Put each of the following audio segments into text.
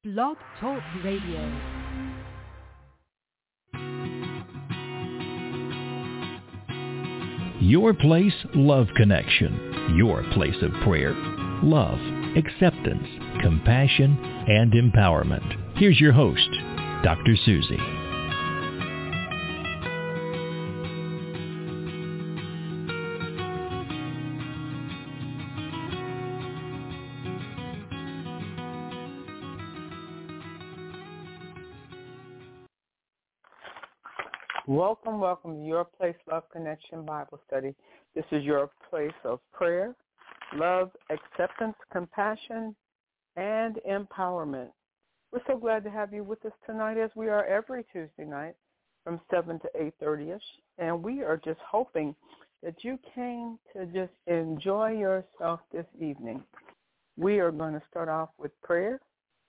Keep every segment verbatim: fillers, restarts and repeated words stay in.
Blog Talk Radio. Your Place Love Connection. Your place of prayer, love, acceptance, compassion, and empowerment. Here's your host, Doctor Susie. Welcome, welcome to Your Place Love Connection Bible Study. This is your place of prayer, love, acceptance, compassion, and empowerment. We're so glad to have you with us tonight, as we are every Tuesday night from seven to eight thirty-ish. And we are just hoping that you came to just enjoy yourself this evening. We are going to start off with prayer.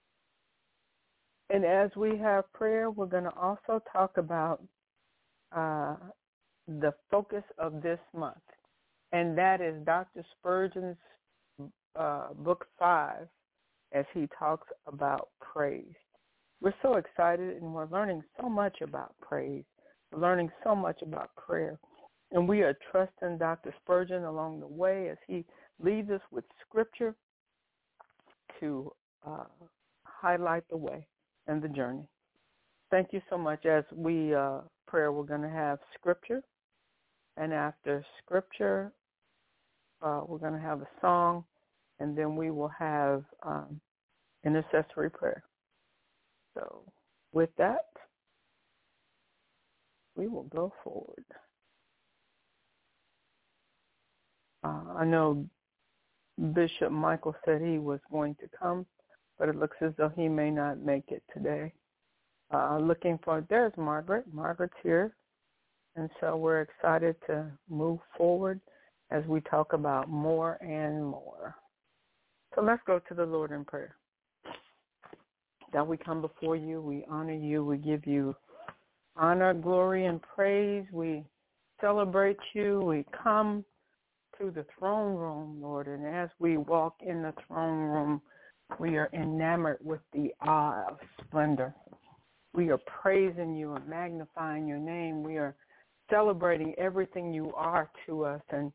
And as we have prayer, we're going to also talk about Uh, the focus of this month, and that is Doctor Spurgeon's uh, book five, as he talks about praise. We're so excited, and we're learning so much about praise. We're learning so much about prayer, and we are trusting Doctor Spurgeon along the way as he leads us with scripture to uh, highlight the way and the journey. Thank you so much. As we uh, prayer, we're going to have scripture, and after scripture, uh, we're going to have a song, and then we will have um, intercessory prayer. So with that, we will go forward. Uh, I know Bishop Michael said he was going to come, but it looks as though he may not make it today. Uh, looking for, there's Margaret. Margaret's here. And so we're excited to move forward as we talk about more and more. So let's go to the Lord in prayer. God, we come before you. We honor you. We give you honor, glory, and praise. We celebrate you. We come to the throne room, Lord. And as we walk in the throne room, we are enamored with the awe of splendor. We are praising you and magnifying your name. We are celebrating everything you are to us. And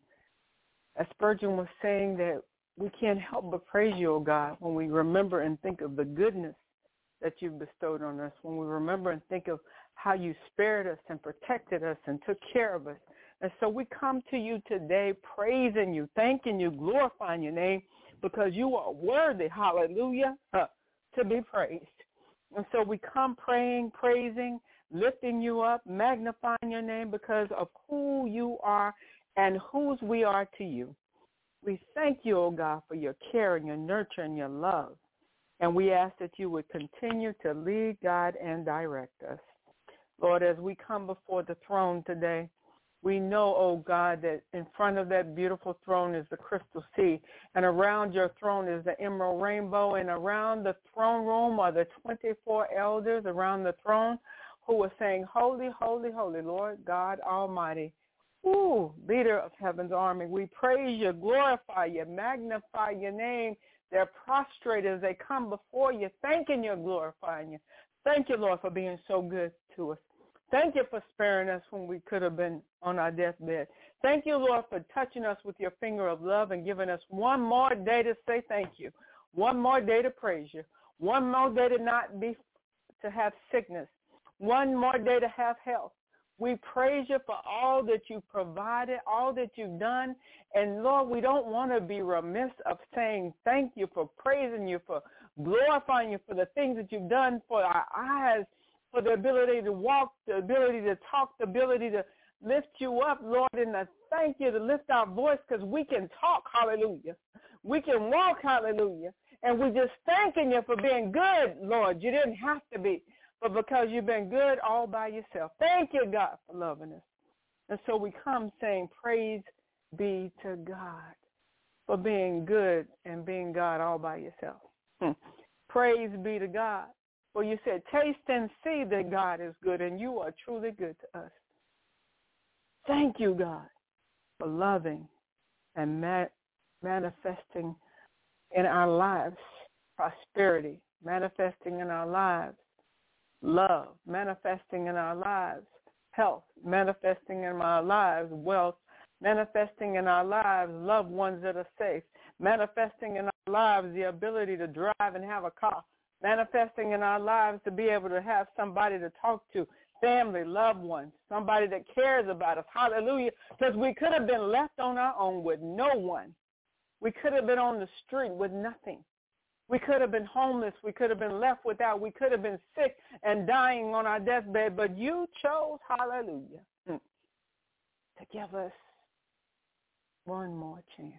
as Spurgeon was saying, that we can't help but praise you, O God, when we remember and think of the goodness that you've bestowed on us, when we remember and think of how you spared us and protected us and took care of us. And so we come to you today praising you, thanking you, glorifying your name, because you are worthy, hallelujah, uh, to be praised. And so we come praying, praising, lifting you up, magnifying your name because of who you are and whose we are to you. We thank you, O God, for your care and your nurture and your love. And we ask that you would continue to lead, guide, and direct us. Lord, as we come before the throne today, we know, oh God, that in front of that beautiful throne is the crystal sea, and around your throne is the emerald rainbow, and around the throne room are the twenty-four elders around the throne who are saying, holy, holy, holy, Lord God Almighty. Ooh, leader of heaven's army, we praise you, glorify you, magnify your name. They're prostrate as they come before you, thanking you, glorifying you. Thank you, Lord, for being so good to us. Thank you for sparing us when we could have been on our deathbed. Thank you, Lord, for touching us with your finger of love and giving us one more day to say thank you, one more day to praise you, one more day to not be, to have sickness, one more day to have health. We praise you for all that you've provided, all that you've done. And, Lord, we don't want to be remiss of saying thank you, for praising you, for glorifying you for the things that you've done for our eyes, for the ability to walk, the ability to talk, the ability to lift you up, Lord, and I thank you to lift our voice because we can talk, hallelujah. We can walk, hallelujah. And we're just thanking you for being good, Lord. You didn't have to be, but because you've been good all by yourself. Thank you, God, for loving us. And so we come saying praise be to God for being good and being God all by yourself. Hmm. Praise be to God. For you said, taste and see that God is good, and you are truly good to us. Thank you, God, for loving and ma- manifesting in our lives prosperity, manifesting in our lives love, manifesting in our lives health, manifesting in our lives wealth, manifesting in our lives loved ones that are safe, manifesting in our lives the ability to drive and have a car, manifesting in our lives to be able to have somebody to talk to, family, loved ones, somebody that cares about us. Hallelujah. Because we could have been left on our own with no one. We could have been on the street with nothing. We could have been homeless. We could have been left without. We could have been sick and dying on our deathbed. But you chose, hallelujah, to give us one more chance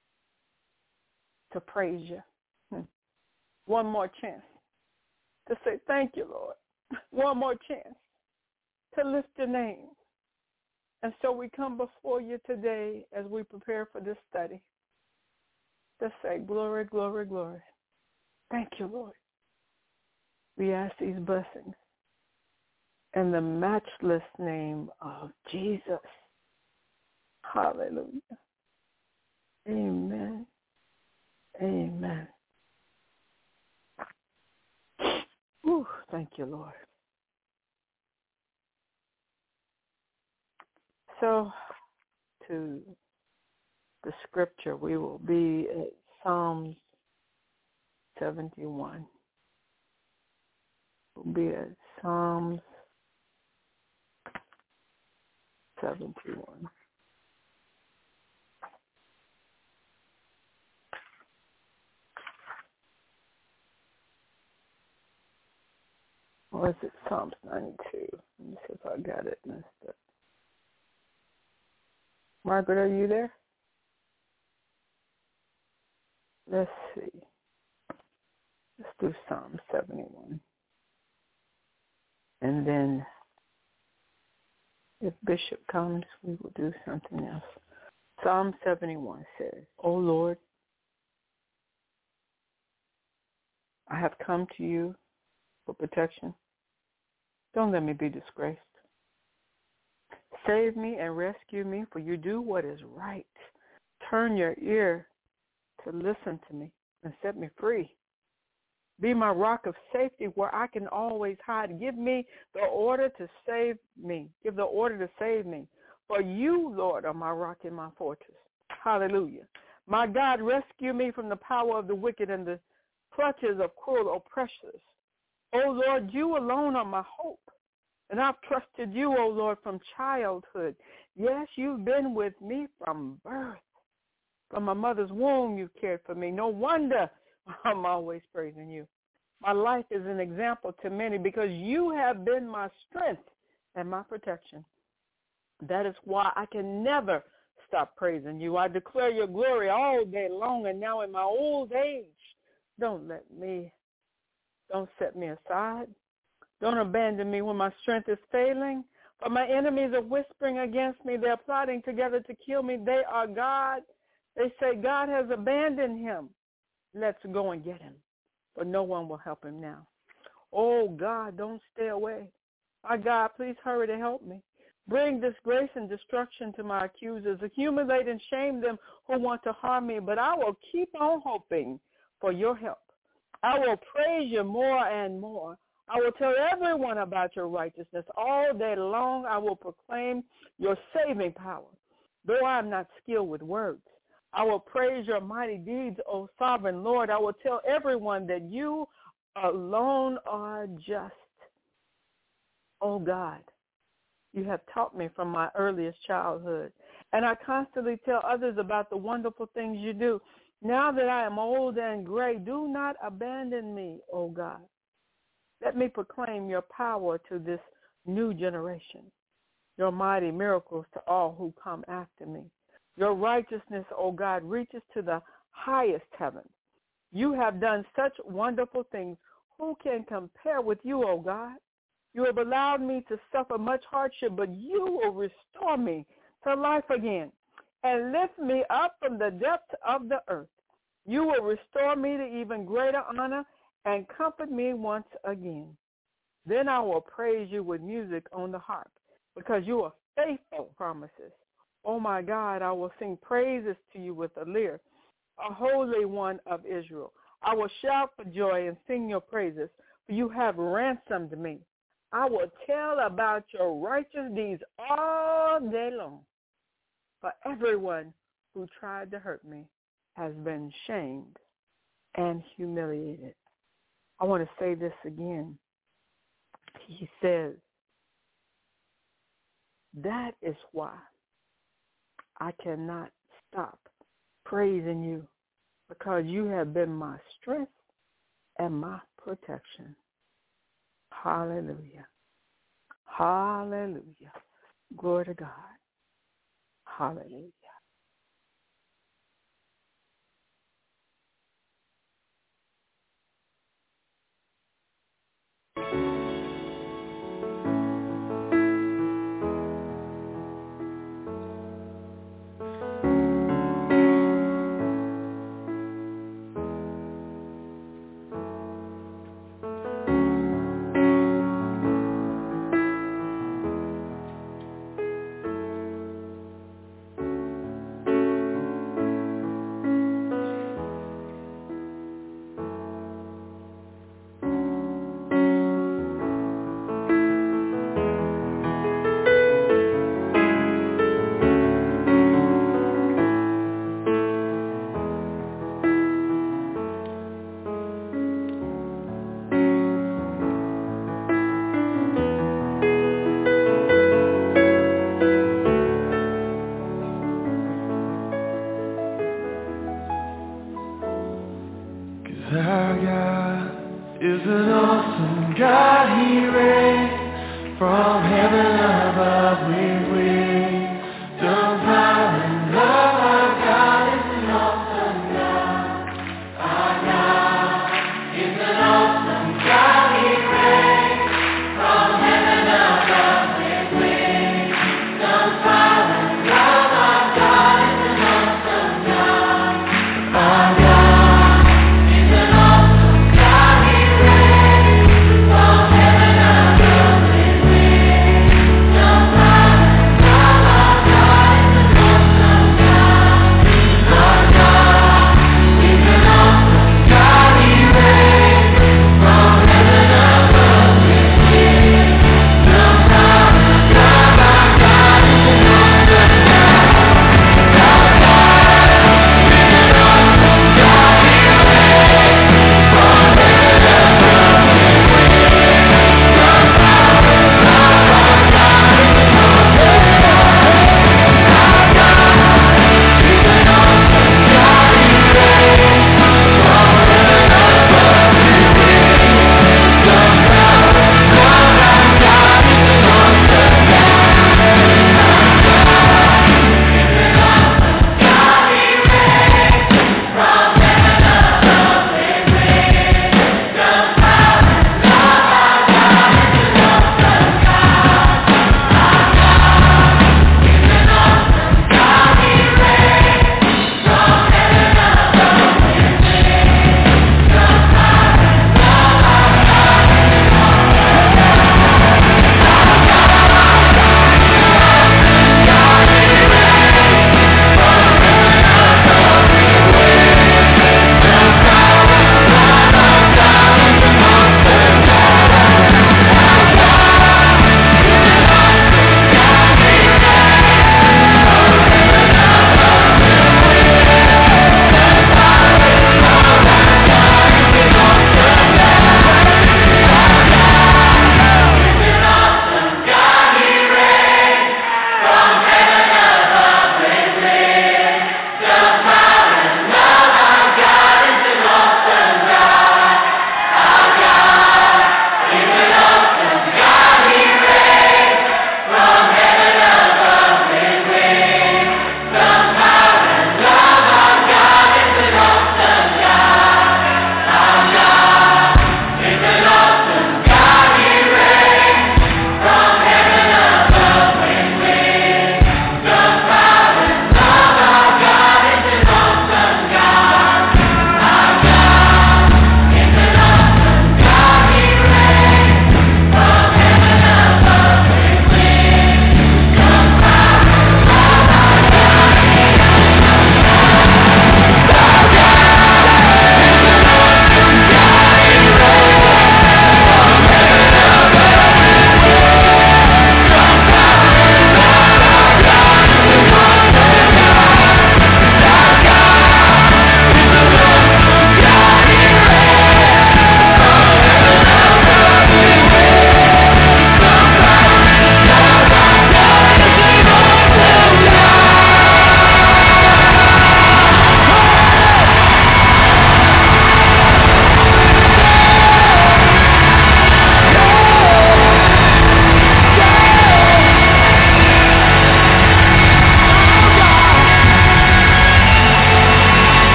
to praise you. One more chance to say thank you, Lord. One more chance to lift your name. And so we come before you today as we prepare for this study to say glory, glory, glory. Thank you, Lord. We ask these blessings in the matchless name of Jesus. Hallelujah. Amen. Amen. Whew, thank you, Lord. So, to the scripture, we will be at Psalms seventy-one. We'll be at Psalms seventy-one. Or is it Psalms ninety-two? Let me see if I got it messed up. Margaret, are you there? Let's see. Let's do Psalm seventy-one. And then if Bishop comes, we will do something else. Psalm seventy-one says, O Lord, I have come to you for protection. Don't let me be disgraced. Save me and rescue me, for you do what is right. Turn your ear to listen to me and set me free. Be my rock of safety where I can always hide. Give me the order to save me. Give the order to save me. For you, Lord, are my rock and my fortress. Hallelujah. My God, rescue me from the power of the wicked and the clutches of cruel oppressors. O Lord, you alone are my hope. And I've trusted you, O Lord, from childhood. Yes, you've been with me from birth. From my mother's womb, you cared for me. No wonder I'm always praising you. My life is an example to many because you have been my strength and my protection. That is why I can never stop praising you. I declare your glory all day long, and now in my old age, don't let me, don't set me aside. Don't abandon me when my strength is failing. For my enemies are whispering against me. They're plotting together to kill me. They are God. They say God has abandoned him. Let's go and get him. But no one will help him now. Oh, God, don't stay away. My God, please hurry to help me. Bring disgrace and destruction to my accusers. Accumulate and shame them who want to harm me. But I will keep on hoping for your help. I will praise you more and more. I will tell everyone about your righteousness. All day long I will proclaim your saving power. Though I am not skilled with words, I will praise your mighty deeds, O sovereign Lord. I will tell everyone that you alone are just. O God, you have taught me from my earliest childhood, and I constantly tell others about the wonderful things you do. Now that I am old and gray, do not abandon me, O God. Let me proclaim your power to this new generation, your mighty miracles to all who come after me. Your righteousness, O God, reaches to the highest heaven. You have done such wonderful things. Who can compare with you, O God? You have allowed me to suffer much hardship, but you will restore me to life again and lift me up from the depths of the earth. You will restore me to even greater honor and comfort me once again. Then I will praise you with music on the harp, because you are faithful promises. Oh, my God, I will sing praises to you with a lyre, a Holy One of Israel. I will shout for joy and sing your praises, for you have ransomed me. I will tell about your righteous deeds all day long. For everyone who tried to hurt me has been shamed and humiliated. I want to say this again. He says, that is why I cannot stop praising you, because you have been my strength and my protection. Hallelujah. Hallelujah. Glory to God. Hallelujah. From heaven above with wind,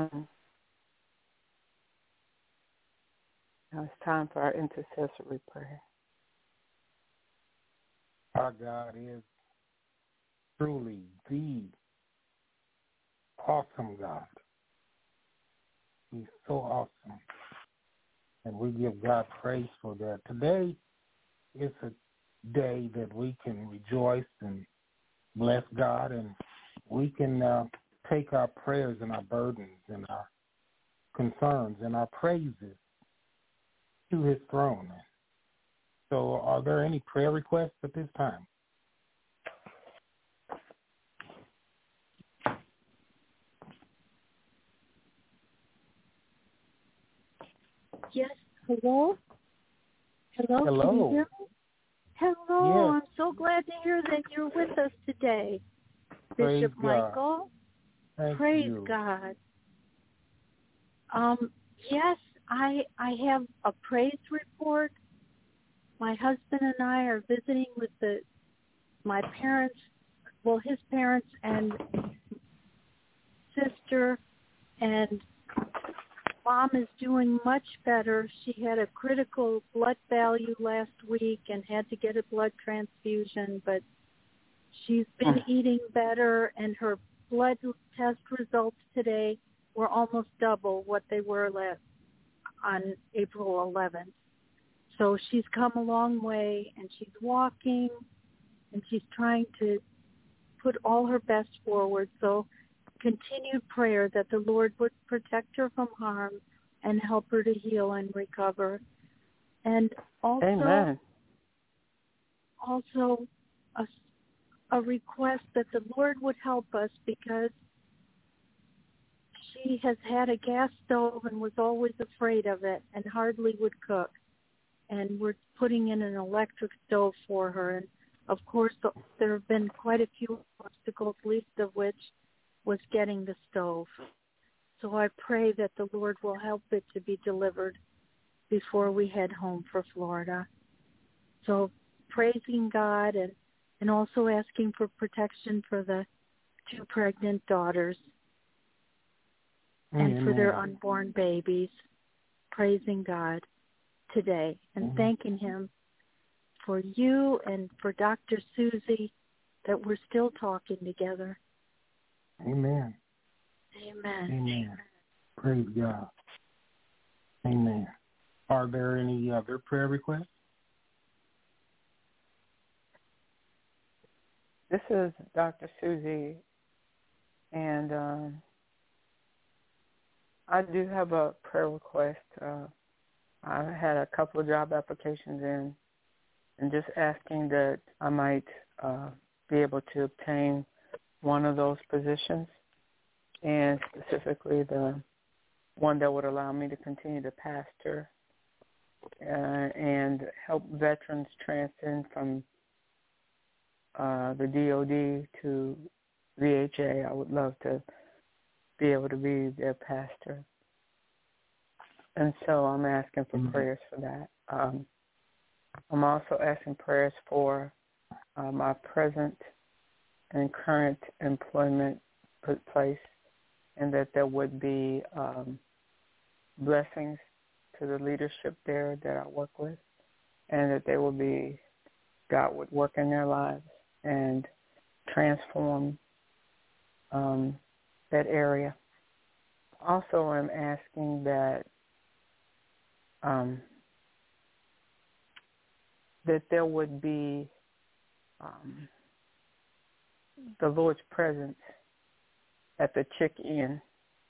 Amen. Now it's time for our intercessory prayer. Our God is truly the awesome God. He's so awesome. And we give God praise for that. Today is a day that we can rejoice and bless God, and we can uh, take our prayers and our burdens and our concerns and our praises to his throne. So are there any prayer requests at this time? Yes, hello? Hello, Hello. can you hear me? Hello, Yes. I'm so glad to hear that you're with us today, Praise Bishop God. Michael. Thank Praise you. God. Um, yes, I I have a praise report. My husband and I are visiting with the my parents, well, his parents and sister, and Mom is doing much better. She had a critical blood value last week and had to get a blood transfusion, but she's been eating better, and her blood test results today were almost double what they were last on April eleventh. So she's come a long way, and she's walking, and she's trying to put all her best forward. So continued prayer that the Lord would protect her from harm and help her to heal and recover. And also, Amen. also a, a request that the Lord would help us, because she has had a gas stove and was always afraid of it and hardly would cook. And we're putting in an electric stove for her. And, of course, there have been quite a few obstacles, least of which was getting the stove. So I pray that the Lord will help it to be delivered before we head home for Florida. So praising God, and, and also asking for protection for the two pregnant daughters Amen. and for their unborn babies. Praising God today and Amen. Thanking him for you and for Doctor Susie, that we're still talking together. Amen. Amen. Amen. Praise God. Amen. Are there any other prayer requests? This is Doctor Susie, and um, I do have a prayer request. Uh, I had a couple of job applications in, and just asking that I might uh, be able to obtain one of those positions, and specifically the one that would allow me to continue to pastor uh, and help veterans transition from uh, the D O D to V H A. I would love to be able to be their pastor. And so I'm asking for mm-hmm. prayers for that. Um, I'm also asking prayers for uh, my present and current employment place, and that there would be um, blessings to the leadership there that I work with, and that they will be, God would work in their lives and transform um, that area. Also, I'm asking that um, that there would be um, the Lord's presence at the check-in.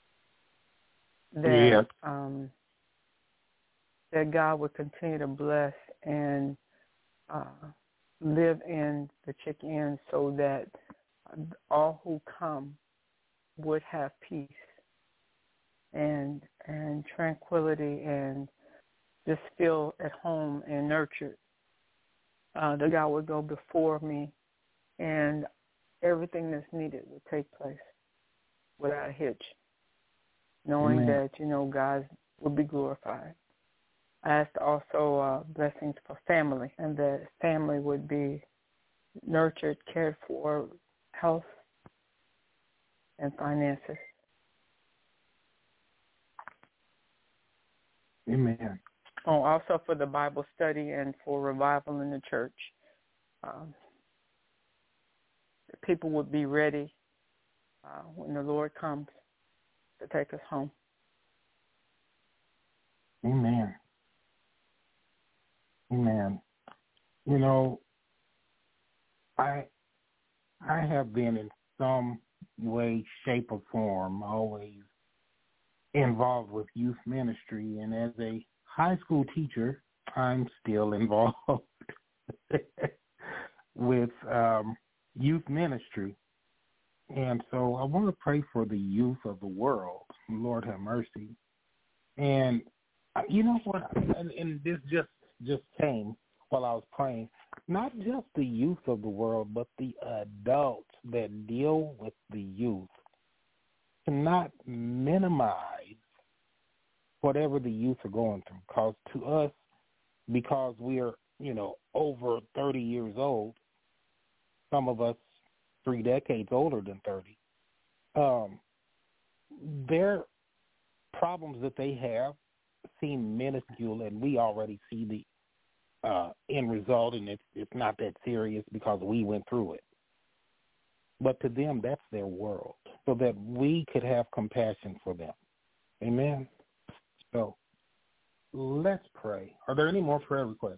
That yeah. um, that God would continue to bless and uh, live in the check-in, so that all who come would have peace and and tranquility and just feel at home and nurtured. Uh, that God would go before me, and everything that's needed would take place without a hitch, knowing Amen. that, you know, God will be glorified. I asked also uh, blessings for family, and that family would be nurtured, cared for, health, and finances. Amen. Oh, also for the Bible study and for revival in the church. Um, people would be ready uh, when the Lord comes to take us home. Amen. Amen. You know, I I have been in some way, shape, or form always involved with youth ministry, and as a high school teacher, I'm still involved with um, youth ministry. And so I want to pray for the youth of the world. Lord have mercy. And you know what? And, and this just, just came while I was praying. Not just the youth of the world, but the adults that deal with the youth cannot minimize whatever the youth are going through. Because to us, because we are, you know, over thirty years old, some of us three decades older than thirty, um, their problems that they have seem minuscule, and we already see the uh, end result, and it's, it's not that serious because we went through it. But to them, that's their world, so that we could have compassion for them. Amen? So let's pray. Are there any more prayer requests?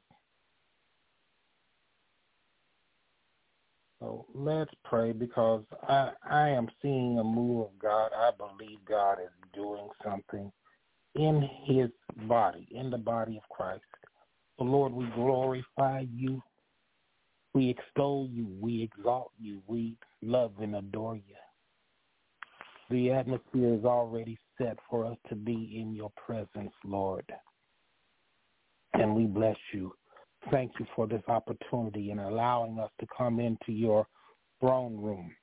So let's pray, because I, I am seeing a move of God. I believe God is doing something in his body, in the body of Christ. So, Lord, we glorify you. We extol you. We exalt you. We love and adore you. The atmosphere is already set for us to be in your presence, Lord. And we bless you. Thank you for this opportunity and allowing us to come into your throne room.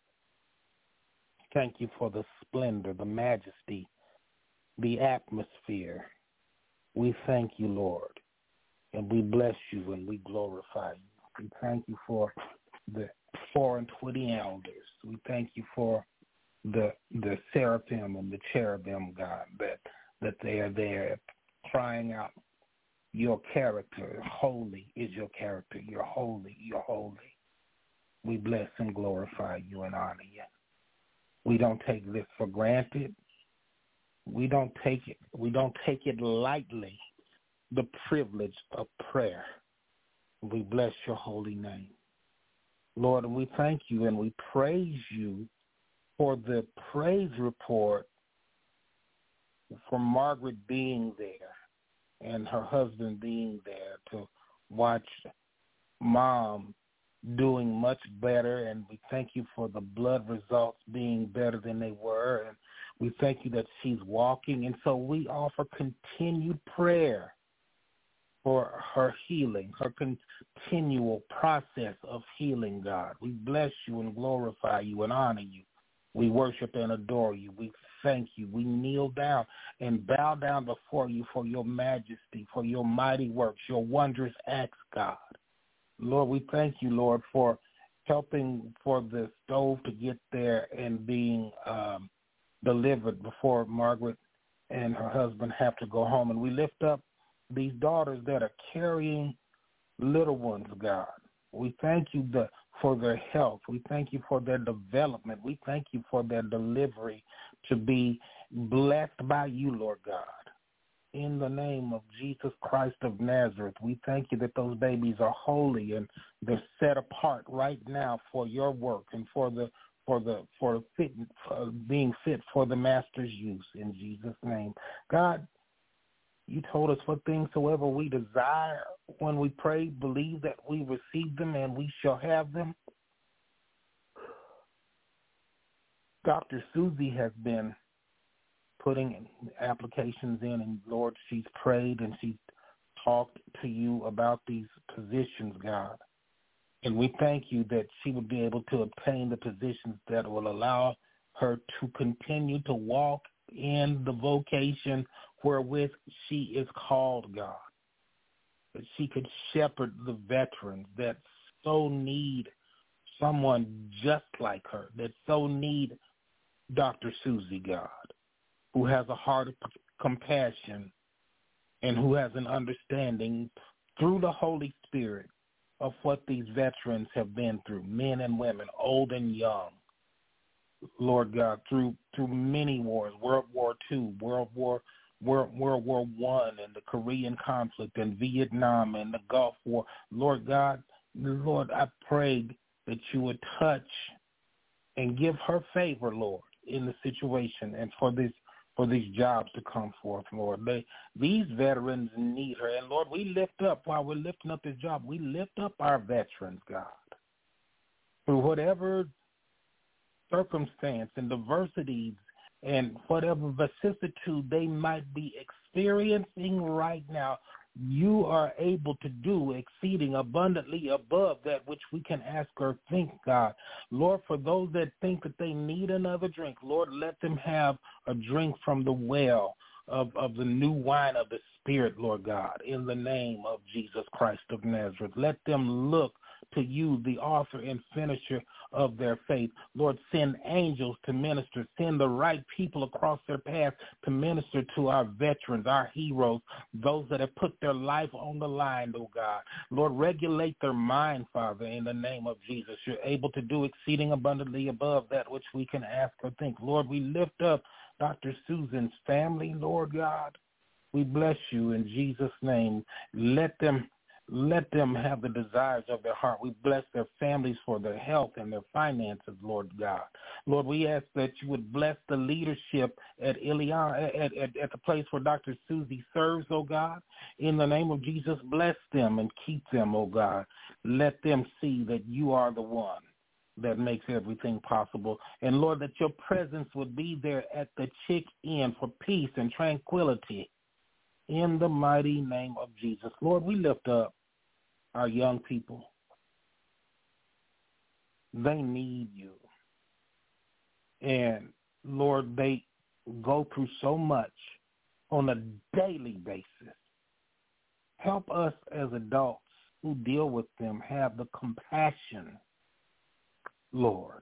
Thank you for the splendor, the majesty, the atmosphere. We thank you, Lord, and we bless you and we glorify you. We thank you for the four and twenty elders. We thank you for the the seraphim and the cherubim, God, that that they are there crying out your character. Holy is your character. You're holy. You're holy. We bless and glorify you and honor you. We don't take this for granted. We don't take it. We don't take it lightly, the privilege of prayer. We bless your holy name. Lord, and we thank you and we praise you for the praise report for Margaret being there and her husband being there to watch Mom doing much better, and we thank you for the blood results being better than they were, and we thank you that she's walking, and so we offer continued prayer for her healing, her continual process of healing, God. We bless you and glorify you and honor you. We worship and adore you. We thank you. We kneel down and bow down before you for your majesty, for your mighty works, your wondrous acts, God. Lord, we thank you, Lord, for helping for the stove to get there and being um, delivered before Margaret and her husband have to go home. And we lift up these daughters that are carrying little ones, God. We thank you the, for their health. We thank you for their development. We thank you for their delivery to be blessed by you, Lord God. In the name of Jesus Christ of Nazareth, we thank you that those babies are holy and they're set apart right now for your work and for the for the for fit, for being fit for the Master's use. In Jesus' name, God, you told us what things soever we desire when we pray, believe that we receive them and we shall have them. Doctor Susie has been putting applications in, and Lord, she's prayed and she's talked to you about these positions, God. And we thank you that she would be able to obtain the positions that will allow her to continue to walk in the vocation wherewith she is called, God. That she could shepherd the veterans that so need someone just like her, that so need Doctor Susie, God, who has a heart of compassion and who has an understanding through the Holy Spirit of what these veterans have been through, men and women, old and young. Lord God, through through many wars, World War Two, World War World, World War One, and the Korean conflict, and Vietnam, and the Gulf War. Lord God, Lord, I prayed that you would touch and give her favor, Lord, in the situation, and for this for these jobs to come forth, Lord. They, these veterans need her. And, Lord, we lift up, while we're lifting up this job, we lift up our veterans, God, through whatever circumstance and diversities and whatever vicissitude they might be experiencing right now. You are able to do exceeding abundantly above that which we can ask or think, God. Lord, for those that think that they need another drink, Lord, let them have a drink from the well of, of the new wine of the Spirit, Lord God, in the name of Jesus Christ of Nazareth. Let them look to you, the author and finisher of their faith. Lord, send angels to minister. Send the right people across their path to minister to our veterans, our heroes, those that have put their life on the line, oh God. Lord, regulate their mind, Father, in the name of Jesus. You're able to do exceeding abundantly above that which we can ask or think. Lord, we lift up Doctor Susan's family, Lord God. We bless you in Jesus' name. Let them Let them have the desires of their heart. We bless their families for their health and their finances, Lord God. Lord, we ask that you would bless the leadership at Ilion, at, at, at the place where Doctor Susie serves, oh God. In the name of Jesus, bless them and keep them, oh God. Let them see that you are the one that makes everything possible. And, Lord, that your presence would be there at the Chick-In for peace and tranquility. In the mighty name of Jesus. Lord, we lift up our young people. They need you. And, Lord, they go through so much on a daily basis. Help us as adults who deal with them have the compassion, Lord,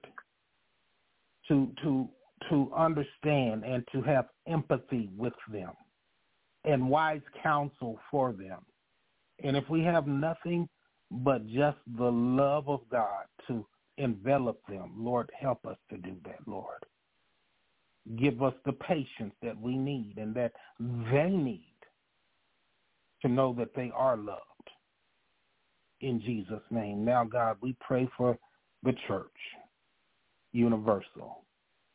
to to to understand and to have empathy with them and wise counsel for them. And if we have nothing but just the love of God to envelop them, Lord, help us to do that, Lord. Give us the patience that we need and that they need to know that they are loved. In Jesus' name. Now, God, we pray for the church, universal,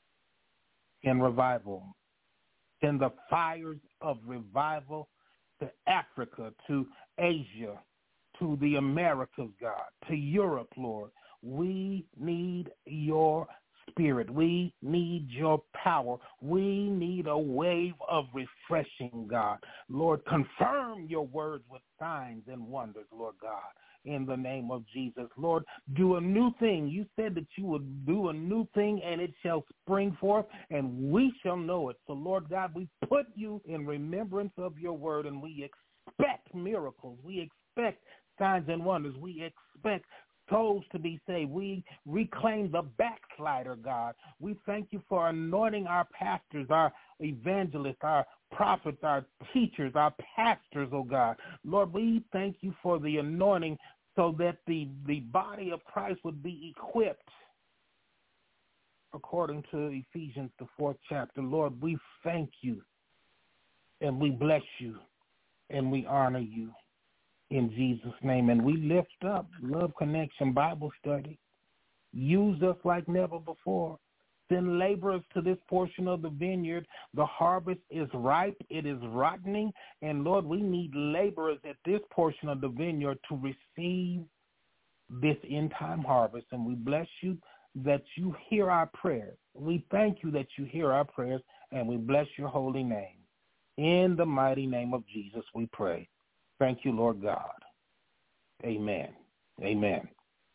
in revival. Send the fires of revival to Africa, to Asia, to the Americas, God, to Europe, Lord. We need your spirit. We need your power. We need a wave of refreshing, God. Lord, confirm your words with signs and wonders, Lord God, in the name of Jesus. Lord, do a new thing. You said that you would do a new thing and it shall spring forth and we shall know it. So, Lord God, we put you in remembrance of your word and we expect miracles. We expect signs and wonders. We expect souls to be saved. We reclaim the backslider, God. We thank you for anointing our pastors, our evangelists, our prophets, our teachers, our pastors, oh God. Lord, we thank you for the anointing so that the, the body of Christ would be equipped according to Ephesians, the fourth chapter. Lord, we thank you and we bless you and we honor you in Jesus' name. And we lift up Love Connection Bible Study. Use us like never before. Send laborers to this portion of the vineyard. The harvest is ripe. It is rottening. And, Lord, we need laborers at this portion of the vineyard to receive this end-time harvest. And we bless you that you hear our prayers. We thank you that you hear our prayers, and we bless your holy name. In the mighty name of Jesus, we pray. Thank you, Lord God. Amen. Amen.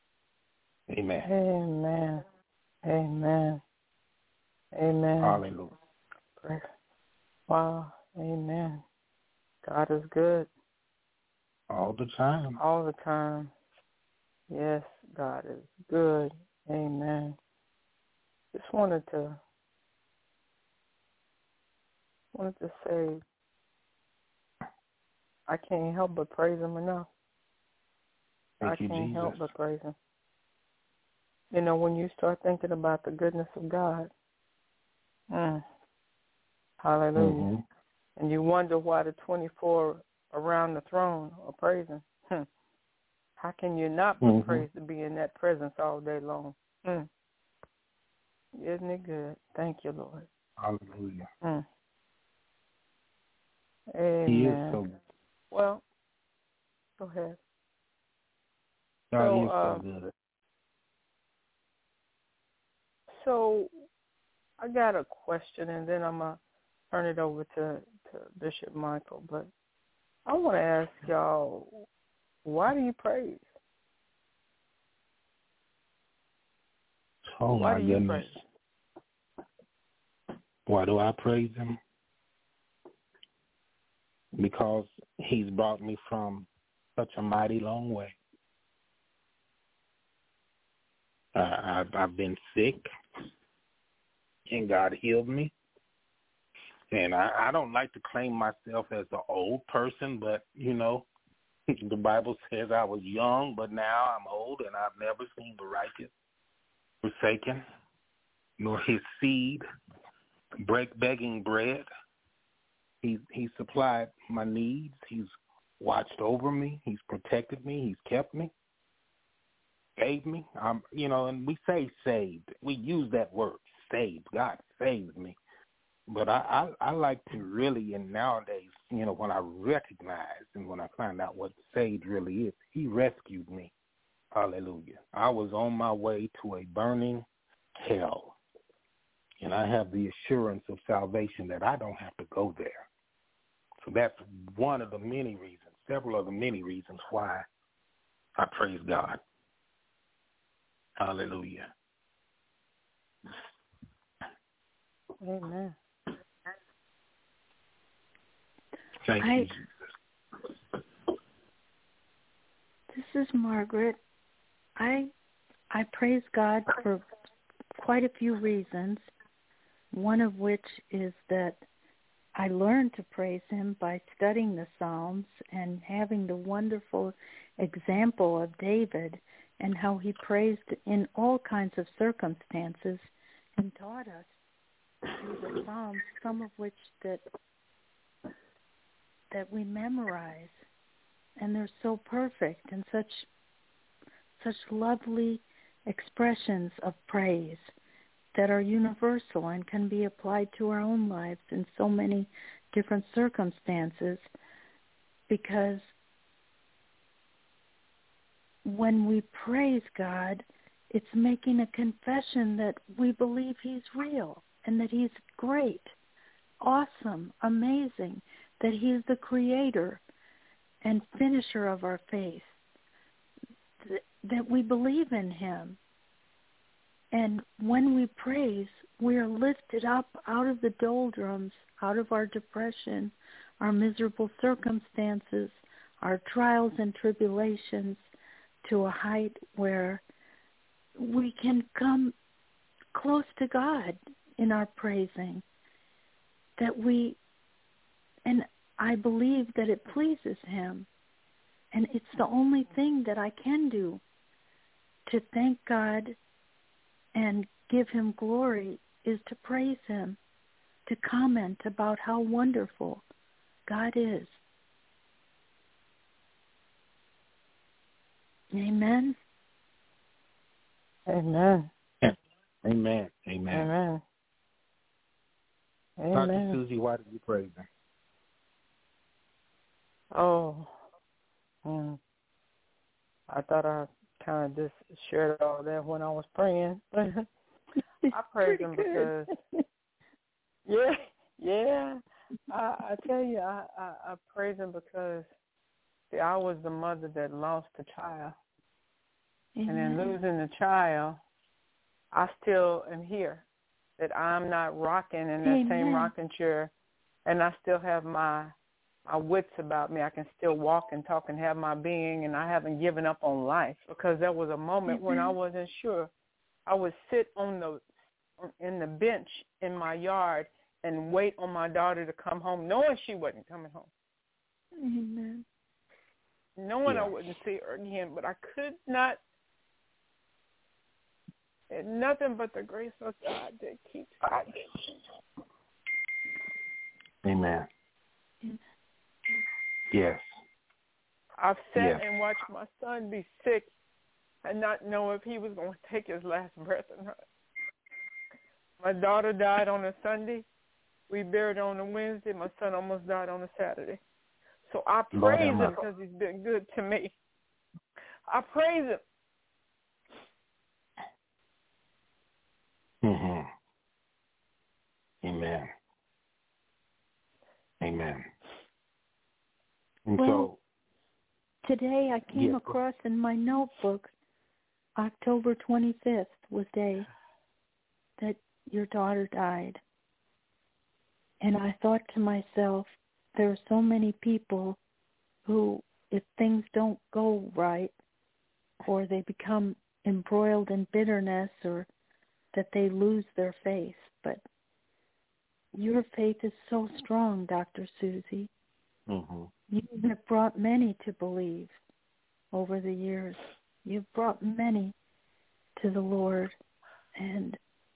Amen. Amen. Amen. Amen. Hallelujah. Wow. Amen. God is good. All the time. All the time. Yes, God is good. Amen. Just wanted to wanted to say I can't help but praise him enough. Thank I you, can't Jesus. help but praise him. You know, when you start thinking about the goodness of God, mm, hallelujah, Mm-hmm. and you wonder why the twenty-four around the throne are praising. Hmm. How can you not but mm-hmm. praise to be in that presence all day long? Mm. Isn't it good? Thank you, Lord. Hallelujah. Mm. Amen. He is so good. Well, go ahead. God so, is uh, so good. So I got a question, and then I'm going to turn it over to, to Bishop Michael. But I want to ask y'all, why do you praise? Oh, why my do you goodness. praise? Why do I praise him? Because he's brought me from such a mighty long way. Uh, I've, I've been sick, and God healed me. And I, I don't like to claim myself as an old person, but, you know, the Bible says I was young, but now I'm old, and I've never seen the righteous forsaken, nor his seed break begging bread. He, he supplied my needs. He's watched over me. He's protected me. He's kept me. Saved me. Um, you know, and we say saved. We use that word, saved. God saved me. But I, I, I like to really, and nowadays, you know, when I recognize and when I find out what saved really is, he rescued me. Hallelujah. I was on my way to a burning hell, and I have the assurance of salvation that I don't have to go there. So that's one of the many reasons, several of the many reasons why I praise God. Hallelujah. Amen. Thank I, you, Jesus. This is Margaret. I I praise God for quite a few reasons, one of which is that I learned to praise him by studying the Psalms and having the wonderful example of David and how he praised in all kinds of circumstances and taught us through the Psalms, some of which that that we memorize, and they're so perfect and such such lovely expressions of praise that are universal and can be applied to our own lives in so many different circumstances, because when we praise God, it's making a confession that we believe he's real and that he's great, awesome, amazing, that he is the creator and finisher of our faith, th- that we believe in him. And when we praise, we are lifted up out of the doldrums, out of our depression, our miserable circumstances, our trials and tribulations, to a height where we can come close to God in our praising. That we, and I believe that it pleases him. And it's the only thing that I can do to thank God and give him glory, is to praise him, to comment about how wonderful God is. Amen. Amen. Amen. Amen. Amen. Doctor Amen. Susie, why did you praise him? Oh, mm. I thought I kind of just shared all that when I was praying. I praise him because, yeah, yeah. I, I tell you, I, I, I praise him because, see, I was the mother that lost a child. Amen. And in losing the child, I still am here, that I'm not rocking in that Amen. same rocking chair, and I still have my my wits about me. I can still walk and talk and have my being, and I haven't given up on life, because there was a moment when I wasn't sure. I would sit on the in the bench in my yard and wait on my daughter to come home, knowing she wasn't coming home. Amen. Knowing Yeah. I wouldn't see her again, but I could not. And nothing but the grace of God that keeps me. Amen. Yes. I've sat Yes. and watched my son be sick and not know if he was going to take his last breath or not. My daughter died on a Sunday. We buried her on a Wednesday. My son almost died on a Saturday. So I Lord praise have him mercy. because he's been good to me. I praise him. Mm-hmm. Amen. Amen. And Well, today I came Yes. across in my notebook October twenty-fifth was day that your daughter died. And I thought to myself, there are so many people who, if things don't go right, or they become embroiled in bitterness, or that they lose their faith. But your faith is so strong, Doctor Susie. mm-hmm. You have brought many to believe over the years. You've brought many to the Lord, and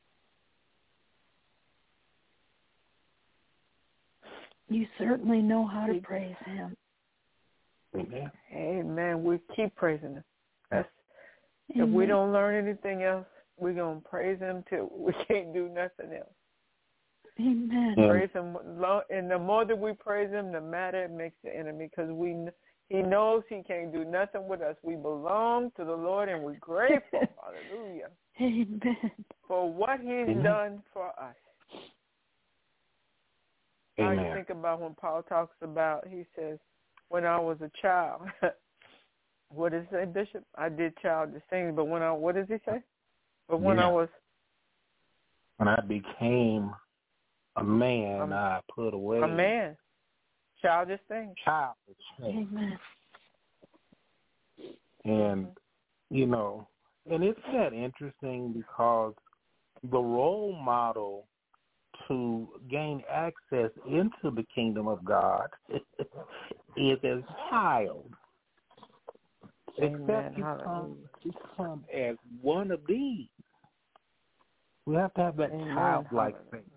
you certainly know how to praise Him. Amen. Amen. We keep praising him. That's, Amen. if we don't learn anything else, we're going to praise him till we can't do nothing else. Amen. Yeah. Praise him, and the more that we praise him, the madder it makes the enemy, because we he knows he can't do nothing with us. We belong to the Lord, and we're grateful, hallelujah, Amen. for what he's Amen. done for us. Amen. I think about when Paul talks about, he says, when I was a child, what does he say, Bishop? I did childish things, but when I, what does he say? But when Yeah. I was, when I became a man, Um, I put away a man, childish things. childish things. Amen. And, you know, and isn't that interesting, because the role model to gain access into the kingdom of God is as child. Amen. Except you Hallelujah. come, you come as one of these. We have to have that Amen. childlike Hallelujah. faith.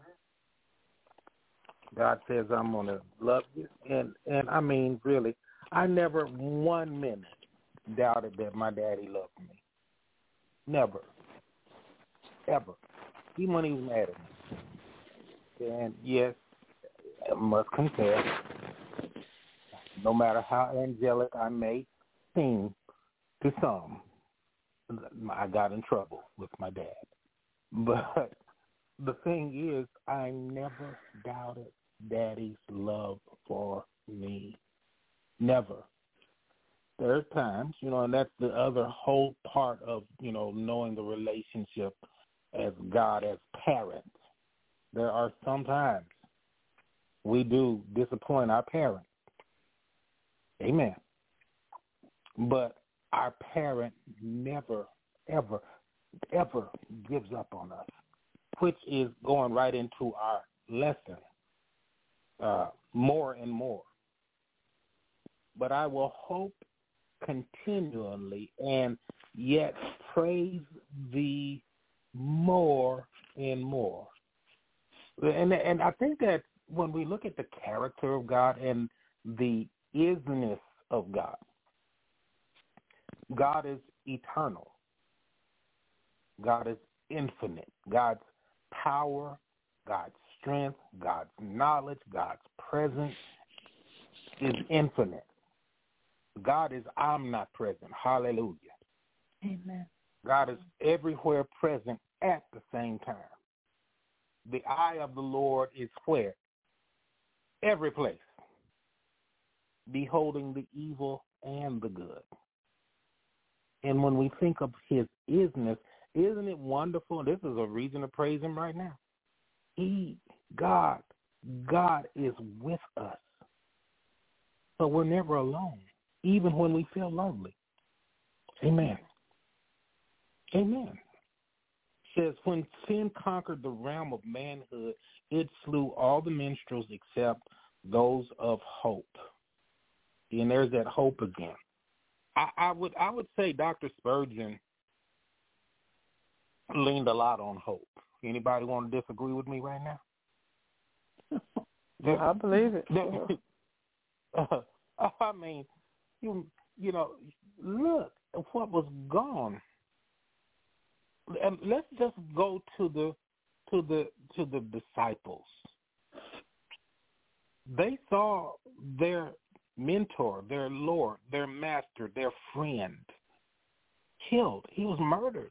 God says, I'm going to love you. And, and I mean, really, I never one minute doubted that my daddy loved me. Never. Ever. Even when he was mad at me. And yes, I must confess, no matter how angelic I may seem to some, I got in trouble with my dad. But the thing is, I never doubted Daddy's love for me. Never. There are times, you know, and that's the other whole part of, you know, knowing the relationship as God as parents. There are some times we do disappoint our parents. Amen. But our parent never, ever, ever gives up on us, which is going right into our lesson uh, more and more. But I will hope continually and yet praise thee more and more. And and I think that when we look at the character of God and the isness of God, God is eternal. God is infinite. God's power, God's strength, God's knowledge, God's presence is infinite. God is omnipresent. Hallelujah. Amen. God is everywhere present at the same time. The eye of the Lord is where? Every place, beholding the evil and the good. And when we think of his isness, isn't it wonderful? This is a reason to praise him right now. He, God, God is with us. So we're never alone, even when we feel lonely. Amen. Amen. It says, when sin conquered the realm of manhood, it slew all the minstrels except those of hope. And there's that hope again. I, I would I would say Doctor Spurgeon leaned a lot on hope. Anybody want to disagree with me right now? I believe it. uh, I mean, you you know, look at what was gone. And let's just go to the to the to the disciples. They saw their mentor, their Lord, their master, their friend killed. He was murdered.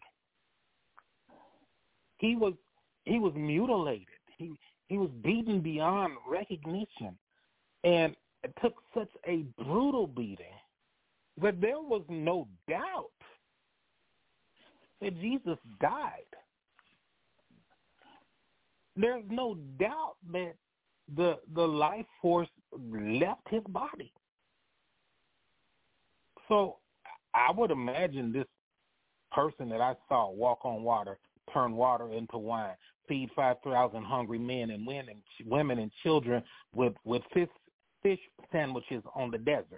He was he was mutilated. He he was beaten beyond recognition. And it took such a brutal beating that there was no doubt that Jesus died. There's no doubt that the the life force left his body. So I would imagine this person that I saw walk on water, turn water into wine, feed five thousand hungry men and women, women and children with, with fish, fish sandwiches on the desert.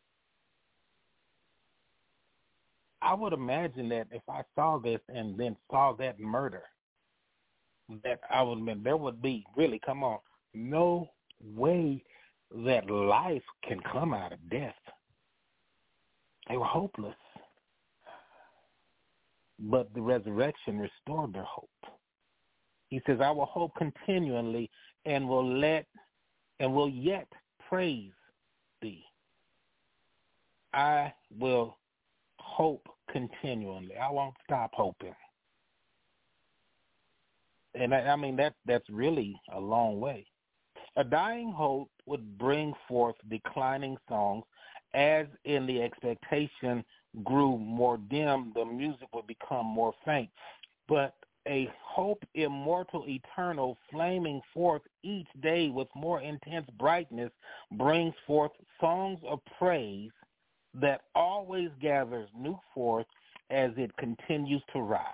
I would imagine that if I saw this and then saw that murder, that I would there would be really, come on, no way that life can come out of death. They were hopeless. But the resurrection restored their hope. He says, I will hope continually and will let and will yet praise thee. I will hope continually. I won't stop hoping. And I, I mean, that that's really a long way. A dying hope would bring forth declining songs, as in the expectation grew more dim, the music would become more faint. But a hope immortal, eternal, flaming forth each day with more intense brightness, brings forth songs of praise that always gathers new force as it continues to rise.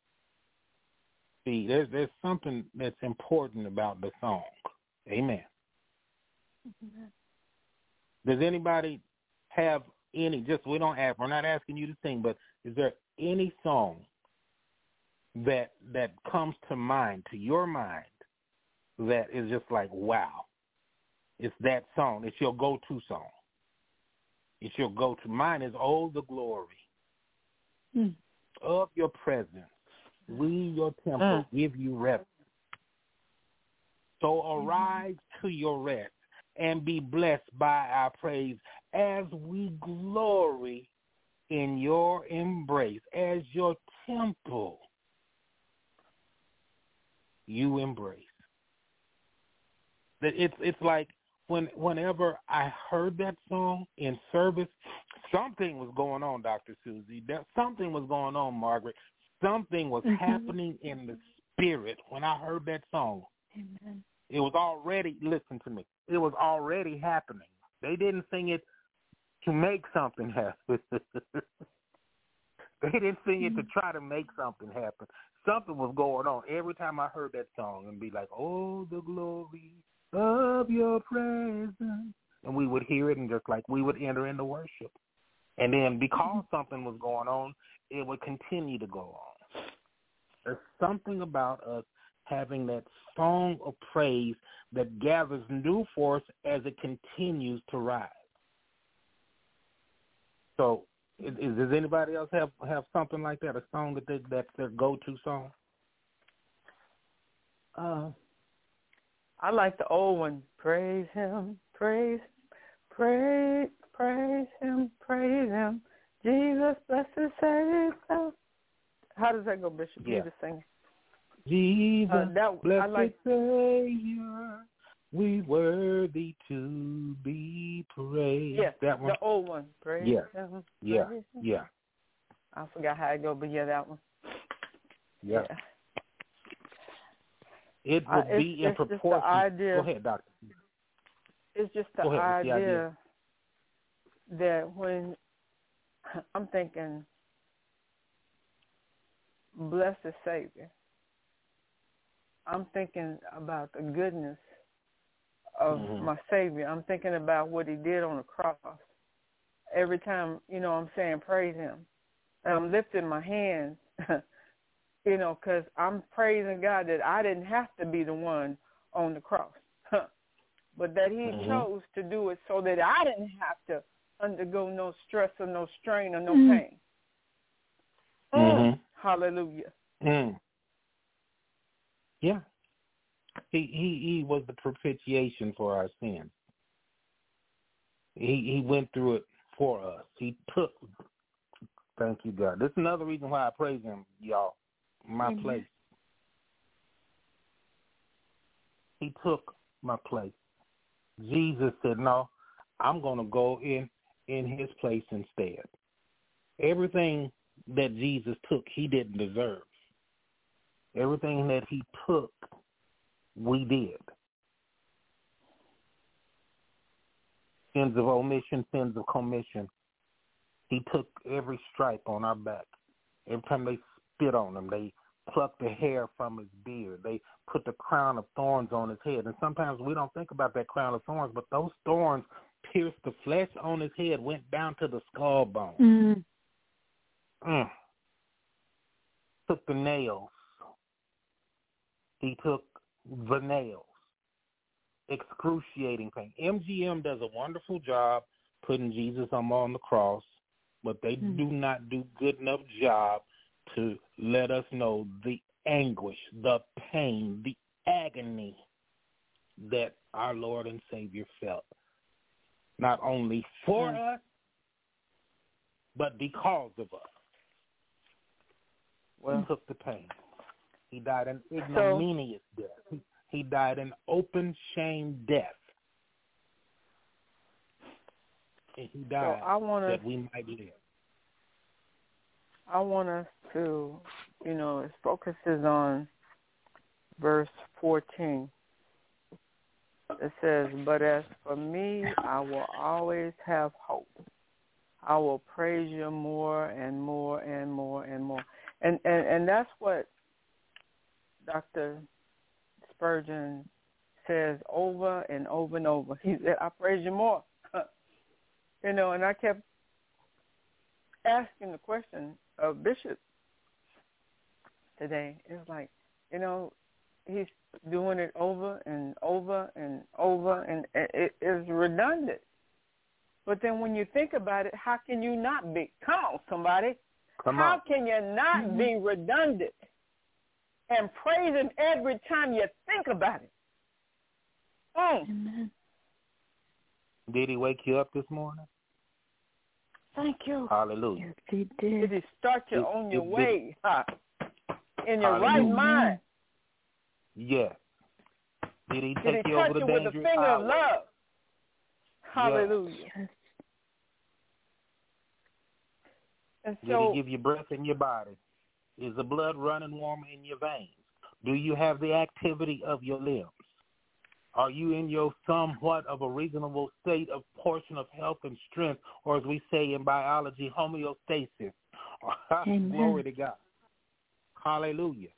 See, there's there's something that's important about the song. Amen. Mm-hmm. Does anybody have any, just we don't ask, we're not asking you to sing, but is there any song that that comes to mind, to your mind, that is just like, wow, it's that song, it's your go-to song. It's your go-to. Mine is Oh, the Glory mm. of your presence. We, your temple, mm. give you reverence. So arise mm-hmm. to your rest and be blessed by our praise as we glory in your embrace, as your temple you embrace. That it's it's like when whenever I heard that song in service, something was going on, Doctor Susie. That something was going on, Margaret. Something was mm-hmm. happening in the spirit when I heard that song. Amen. It was already, listen to me, it was already happening. They didn't sing it to make something happen. They didn't sing it to try to make something happen. Something was going on every time I heard that song and be like, oh, the glory of your presence. And we would hear it and just like we would enter into worship. And then because something was going on, it would continue to go on. There's something about us having that song of praise that gathers new force as it continues to rise. So, is, is, does anybody else have, have something like that, a song that they, that's their go-to song? Uh, I like the old one. Praise him, praise, praise, praise him, praise him. Jesus, bless his Savior. How does that go, Bishop? Yeah. You just sing. Jesus, uh, that, blessed like, Savior, we worthy to be praised. Yeah, that one. The old one. Praise yeah. him. Praise yeah, him. yeah. I forgot how it go, but yeah, that one. Yeah. yeah. It would uh, be it's, in it's proportion. Just the idea, Go ahead, Doctor. It's just the Go ahead, idea, the idea that when I'm thinking, blessed Savior, I'm thinking about the goodness of mm-hmm. my Savior. I'm thinking about what he did on the cross. every time, you know, I'm saying praise him. And I'm lifting my hands, you know, because I'm praising God that I didn't have to be the one on the cross, but that he mm-hmm. chose to do it so that I didn't have to undergo no stress or no strain or no mm-hmm. pain. Mm. Mm-hmm. Hallelujah. Mm. Yeah. He, he he was the propitiation for our sins. He he went through it for us. He took, thank you, God. This is another reason why I praise him, y'all. My mm-hmm. place. He took my place. Jesus said, no, I'm going to go in, in his place instead. Everything that Jesus took, he didn't deserve. Everything that he took, we did. Sins of omission, sins of commission. He took every stripe on our back. Every time they spit on him, they plucked the hair from his beard. They put the crown of thorns on his head. And sometimes we don't think about that crown of thorns, but those thorns pierced the flesh on his head, went down to the skull bone. Mm. Mm. Took the nails. He took the nails. Excruciating pain. M G M does a wonderful job putting Jesus on the cross, but they mm. do not do good enough job to let us know the anguish, the pain, the agony that our Lord and Savior felt, not only for mm. us, but because of us. Well, he took the pain. He died an ignominious so, death. He, he died an open shame death. And he died so I wanna, that we might live. I want us to, you know, it focuses on verse fourteen. It says, but as for me, I will always have hope. I will praise you more and more and more and more. And, and, and that's what Doctor Spurgeon says over and over and over. He said, I praise you more. You know, and I kept asking the question of Bishop today. It's like, you know, he's doing it over and over and over, and it is redundant. But then when you think about it, how can you not be? Come on, somebody. Come how on. can you not mm-hmm. be redundant and praise him every time you think about it? Mm. Amen. Did he wake you up this morning? Thank you. Hallelujah. Yes, he did. Did he start you Did, on your did, way huh? in your Hallelujah. right mind? Yes. Did he Did take he you touch over the you with dangerous a finger highway? of love? Hallelujah. Yes. And Did so, he give you breath in your body? Is the blood running warm in your veins? Do you have the activity of your limbs? Are you in your somewhat of a reasonable state of portion of health and strength, or as we say in biology, homeostasis? Glory to God. Hallelujah.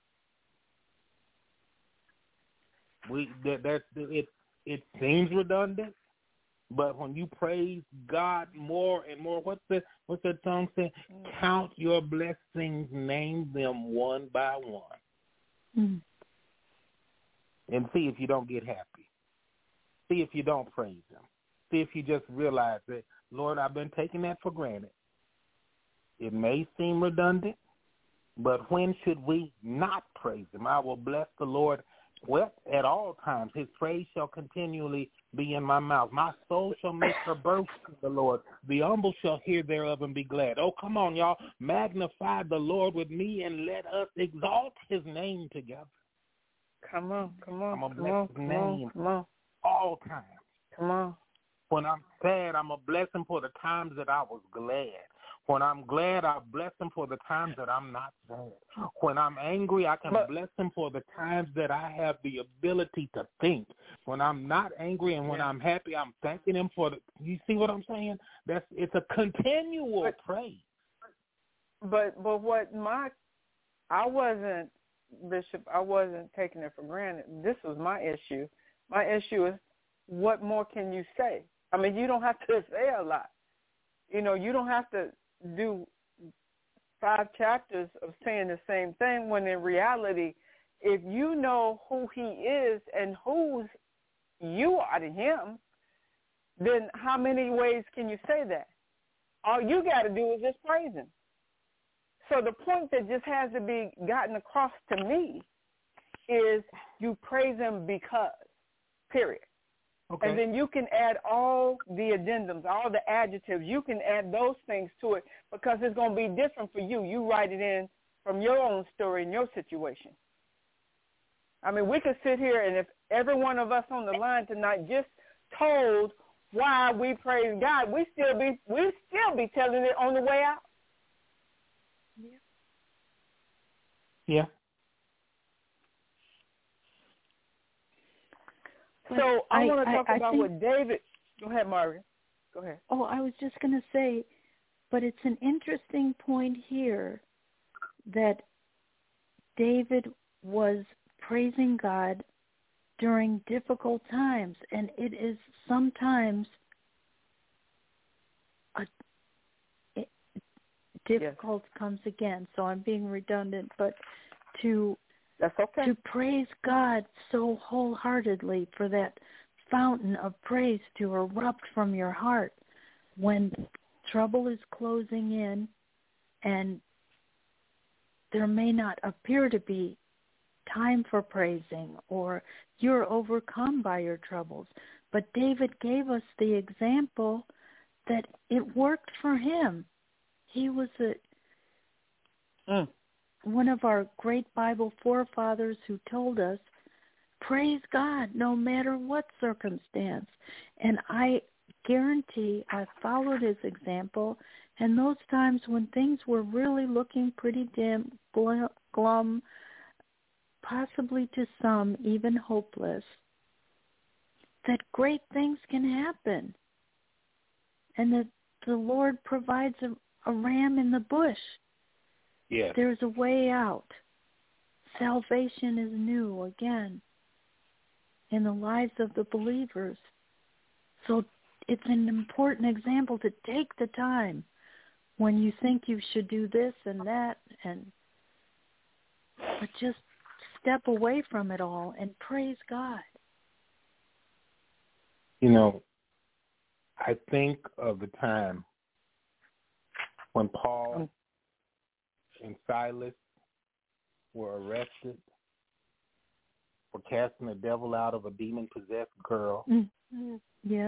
We that, that it it seems redundant, but when you praise God more and more, what's the what's that song saying? Count your blessings, name them one by one. Mm. And see if you don't get happy. See if you don't praise him. See if you just realize that, Lord, I've been taking that for granted. It may seem redundant, but when should we not praise him? I will bless the Lord well at all times. His praise shall continually be in my mouth. My soul shall make her boast in the Lord. The humble shall hear thereof and be glad. Oh, come on, y'all. Magnify the Lord with me and let us exalt his name together. Come on, come on, I'm going to come bless on, his come name on, come on. all times. Come on. When I'm sad, I'm going to bless him for the times that I was glad. When I'm glad, I bless him for the times that I'm not sad. When I'm angry, I can but, bless him for the times that I have the ability to think. When I'm not angry and when yeah. I'm happy, I'm thanking him for the, you see what I'm saying? That's It's a continual but, praise. But, but what my, I wasn't, Bishop, I wasn't taking it for granted. This was my issue. My issue is, what more can you say? I mean, you don't have to say a lot. You know, you don't have to do five chapters of saying the same thing when in reality, if you know who he is and whose you are to him, then how many ways can you say that? All you got to do is just praise him. So the point that just has to be gotten across to me is you praise him because, period. Okay. And then you can add all the addendums, all the adjectives. You can add those things to it because it's going to be different for you. You write it in from your own story and your situation. I mean, we could sit here and if every one of us on the line tonight just told why we praise God, we still be we still be telling it on the way out. Yeah. Yeah. So I, I want to talk I, I about think, what David. Go ahead, Margaret. Go ahead. Oh, I was just going to say, but it's an interesting point here that David was praising God during difficult times, and it is sometimes a, it, difficult yes. comes again. So I'm being redundant, but to. That's okay. To praise God so wholeheartedly for that fountain of praise to erupt from your heart when trouble is closing in and there may not appear to be time for praising or you're overcome by your troubles. But David gave us the example that it worked for him. He was a... Mm. one of our great Bible forefathers who told us, praise God no matter what circumstance. And I guarantee I followed his example, and those times when things were really looking pretty dim, glum, possibly to some even hopeless, that great things can happen. And that the Lord provides a, a ram in the bush. Yes. There's a way out. Salvation is new again in the lives of the believers. So it's an important example to take the time when you think you should do this and that, and but just step away from it all and praise God. You know, I think of the time when Paul and Silas were arrested for casting the devil out of a demon-possessed girl. Mm-hmm. Yes.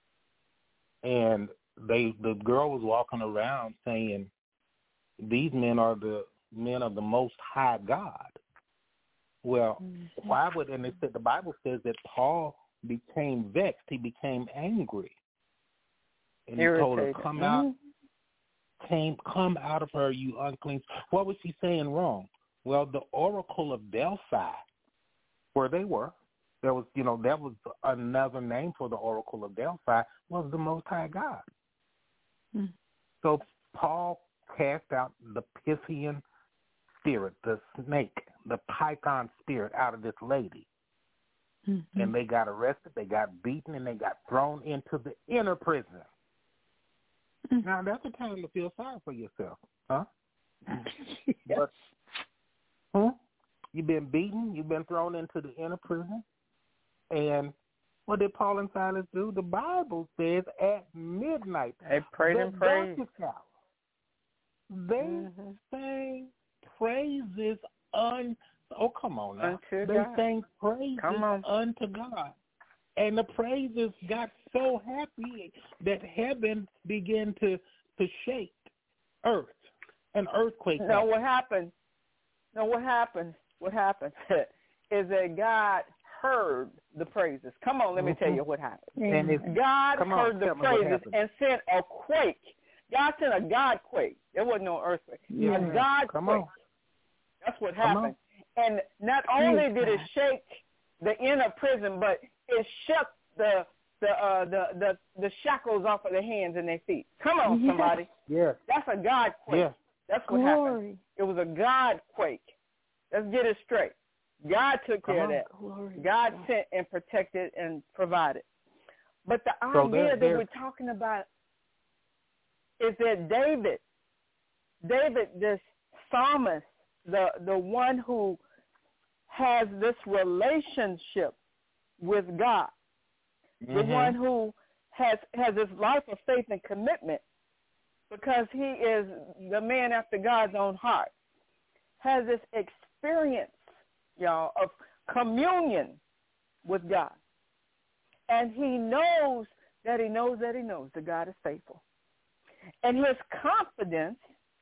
And they, the girl was walking around saying, these men are the men of the Most High God. Well, mm-hmm. why would, and it said, the Bible says that Paul became vexed. He became angry. And he told her, come mm-hmm. out. Came, come out of her, you unclean. What was she saying wrong? Well, the oracle of Delphi, where they were, there was, you know, that was another name for the oracle of Delphi, was the Most High God. Mm. So Paul cast out the Pythian spirit, the snake, the python spirit out of this lady. Mm-hmm. And they got arrested, they got beaten, and they got thrown into the inner prison. Now, that's a time to feel sorry for yourself, huh? Yes. But, huh? You've been beaten. You've been thrown into the inner prison. And what did Paul and Silas do? The Bible says at midnight, they prayed and prayed. They mm-hmm. sang praises un. Oh, come on now. Unto they God. sang praises unto God. And the praises got so happy that heaven began to, to shake earth. An earthquake. No, happened. what happened? No, what happened? What happened is that God heard the praises. Come on, let me mm-hmm. tell you what happened. And if, God heard on, the praises and sent a quake. God sent a God quake. There wasn't no earthquake. Yeah. A God Come quake. On. That's what happened. And not only did it shake the inner prison, but it shook the the uh, the, the the shackles off of their hands and their feet. Come on, yes. somebody. Yeah. That's a God quake. Yeah. That's what Glory. happened. It was a God quake. Let's get it straight. God took Come care on. of that. Glory. God sent and protected and provided. But the so idea there, that there, we're talking about, is that David, David, this psalmist, the, the one who has this relationship with God, mm-hmm. the one who has, has this life of faith and commitment because he is the man after God's own heart, has this experience, y'all, of communion with God. And he knows that he knows that he knows that God is faithful. And his confidence,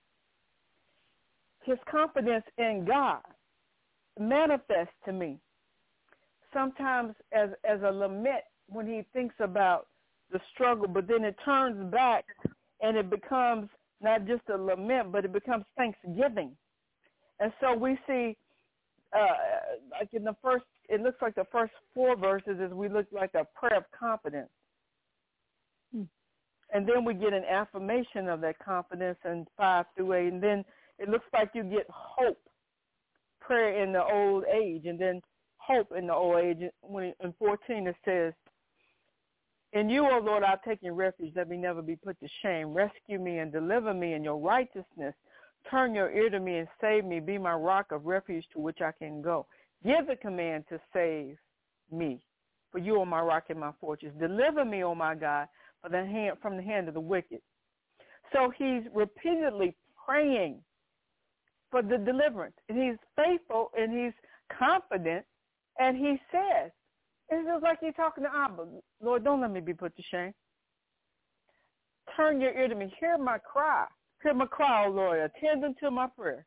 his confidence in God manifests to me sometimes as, as a lament when he thinks about the struggle, but then it turns back and it becomes not just a lament, but it becomes thanksgiving. And so we see, uh, like in the first, it looks like the first four verses as we look like a prayer of confidence. Hmm. And then we get an affirmation of that confidence in five through eight. And then it looks like you get hope, prayer in the old age, and then hope in the old age. When in fourteen it says, "In you, O Lord, I've taken refuge. Let me never be put to shame. Rescue me and deliver me in your righteousness. Turn your ear to me and save me. Be my rock of refuge to which I can go. Give the command to save me, for you are my rock and my fortress. Deliver me, O my God, for the hand, from the hand of the wicked." So he's repeatedly praying for the deliverance. And he's faithful and he's confident. And he says, it's just like he's talking to Abba, "Lord, don't let me be put to shame. Turn your ear to me. Hear my cry. Hear my cry, O Lord. Attend unto my prayer.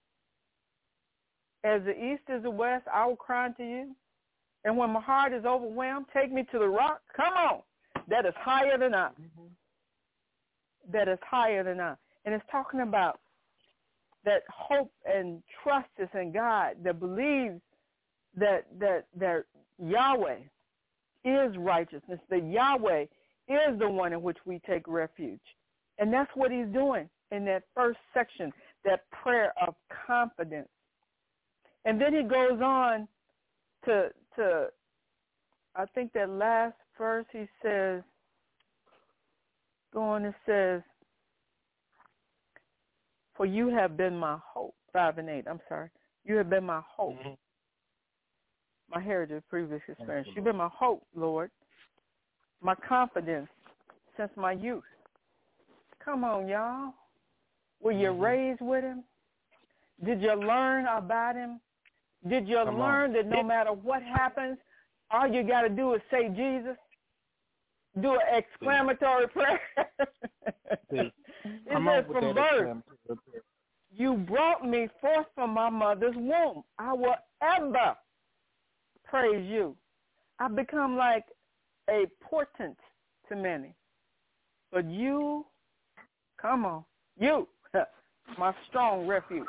As the east is the west, I will cry unto you. And when my heart is overwhelmed, take me to the rock." Come on. That is higher than I. Mm-hmm. That is higher than I. And it's talking about that hope and trust is in God, that believes that that that Yahweh is righteousness, that Yahweh is the one in which we take refuge. And that's what he's doing in that first section, that prayer of confidence. And then he goes on to, to I think that last verse he says, go on, it says, "For you have been my hope." Five and eight, I'm sorry. "You have been my hope." Mm-hmm. My heritage, previous experience. You've been my hope, Lord, my confidence since my youth. Come on, y'all. Were you mm-hmm. raised with him? Did you learn about him? Did you Come learn on. that no matter what happens, all you got to do is say Jesus? Do an exclamatory See. prayer? It says from birth, "You brought me forth from my mother's womb. I will ever praise you." I've become like a portent to many. But you, come on, you, my strong refuge.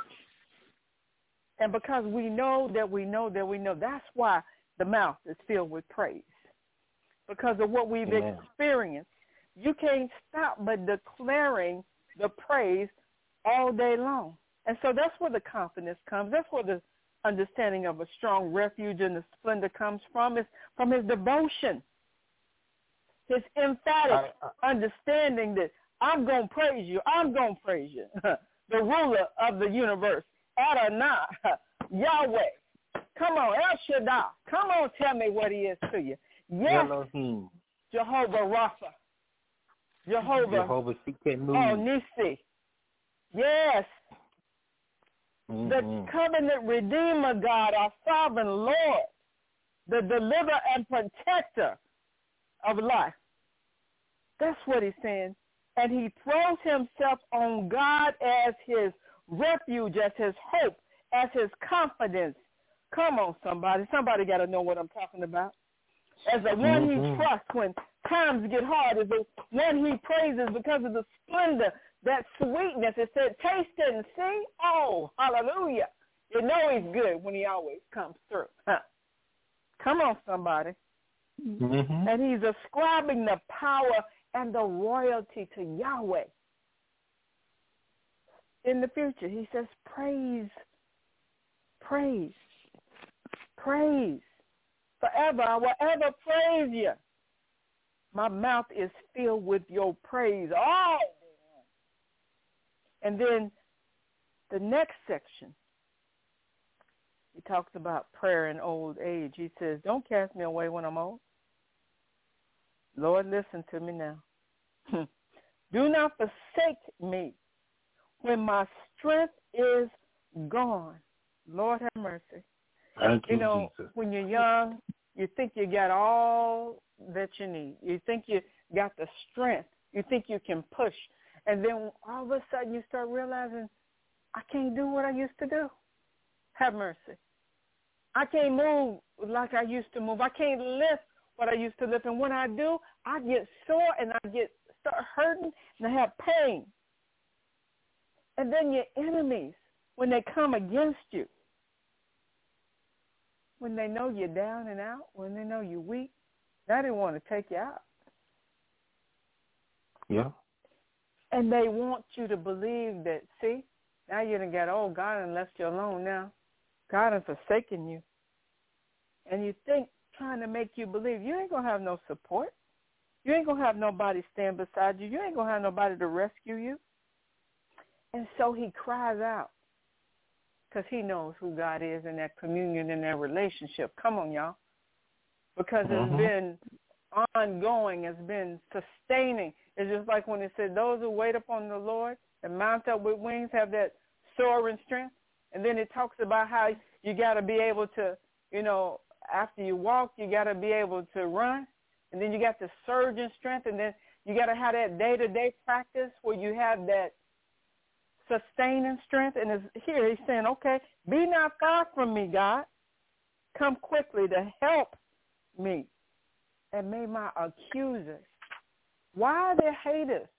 And because we know that we know that we know, that's why the mouth is filled with praise. Because of what we've Amen. experienced. You can't stop but declaring the praise all day long. And so that's where the confidence comes. That's where the understanding of a strong refuge and the splendor comes from, is from his devotion, his emphatic I, I, understanding that I'm going to praise you, I'm going to praise you, the ruler of the universe, Adonai, Yahweh. Come on, El Shaddai, come on, tell me what he is to you. Yes, Elohim. Jehovah Rapha, Jehovah, Jehovah Oh, Nisi. Yes. Mm-hmm. The covenant redeemer God, our sovereign Lord, the deliverer and protector of life. That's what he's saying. And he throws himself on God as his refuge, as his hope, as his confidence. Come on, somebody. Somebody got to know what I'm talking about. As the one mm-hmm. he trusts when times get hard, as the one he praises because of the splendor, that sweetness. It said, taste it and see. Oh, hallelujah. You know he's good when he always comes through. Huh. Come on, somebody. Mm-hmm. And he's ascribing the power and the royalty to Yahweh. In the future, he says, praise, praise, praise. Forever, I will ever praise you. My mouth is filled with your praise all day long. And then the next section, he talks about prayer in old age. He says, don't cast me away when I'm old. Lord, listen to me now. Do not forsake me when my strength is gone. Lord have mercy. Thank you, you know, Jesus. When you're young, you think you got all that you need. You think you got the strength. You think you can push. And then all of a sudden you start realizing, I can't do what I used to do. Have mercy. I can't move like I used to move. I can't lift what I used to lift. And when I do, I get sore and I get start hurting and I have pain. And then your enemies, when they come against you, when they know you're down and out, when they know you're weak, now they want to take you out. Yeah. And they want you to believe that, see, now you done got, oh, God done left you alone now. God done forsaken you. And you think, trying to make you believe, you ain't going to have no support. You ain't going to have nobody stand beside you. You ain't going to have nobody to rescue you. And so he cries out because he knows who God is in that communion, in that relationship. Come on, y'all. Because mm-hmm. it's been ongoing. It's been sustaining. It's just like when it said, those who wait upon the Lord and mount up with wings have that soaring strength. And then it talks about how you got to be able to, you know, after you walk, you got to be able to run. And then you got the surge in strength. And then you got to have that day-to-day practice where you have that sustaining strength. And it's, here he's saying, okay, be not far from me, God. Come quickly to help me. And may my accusers. Why are there haters?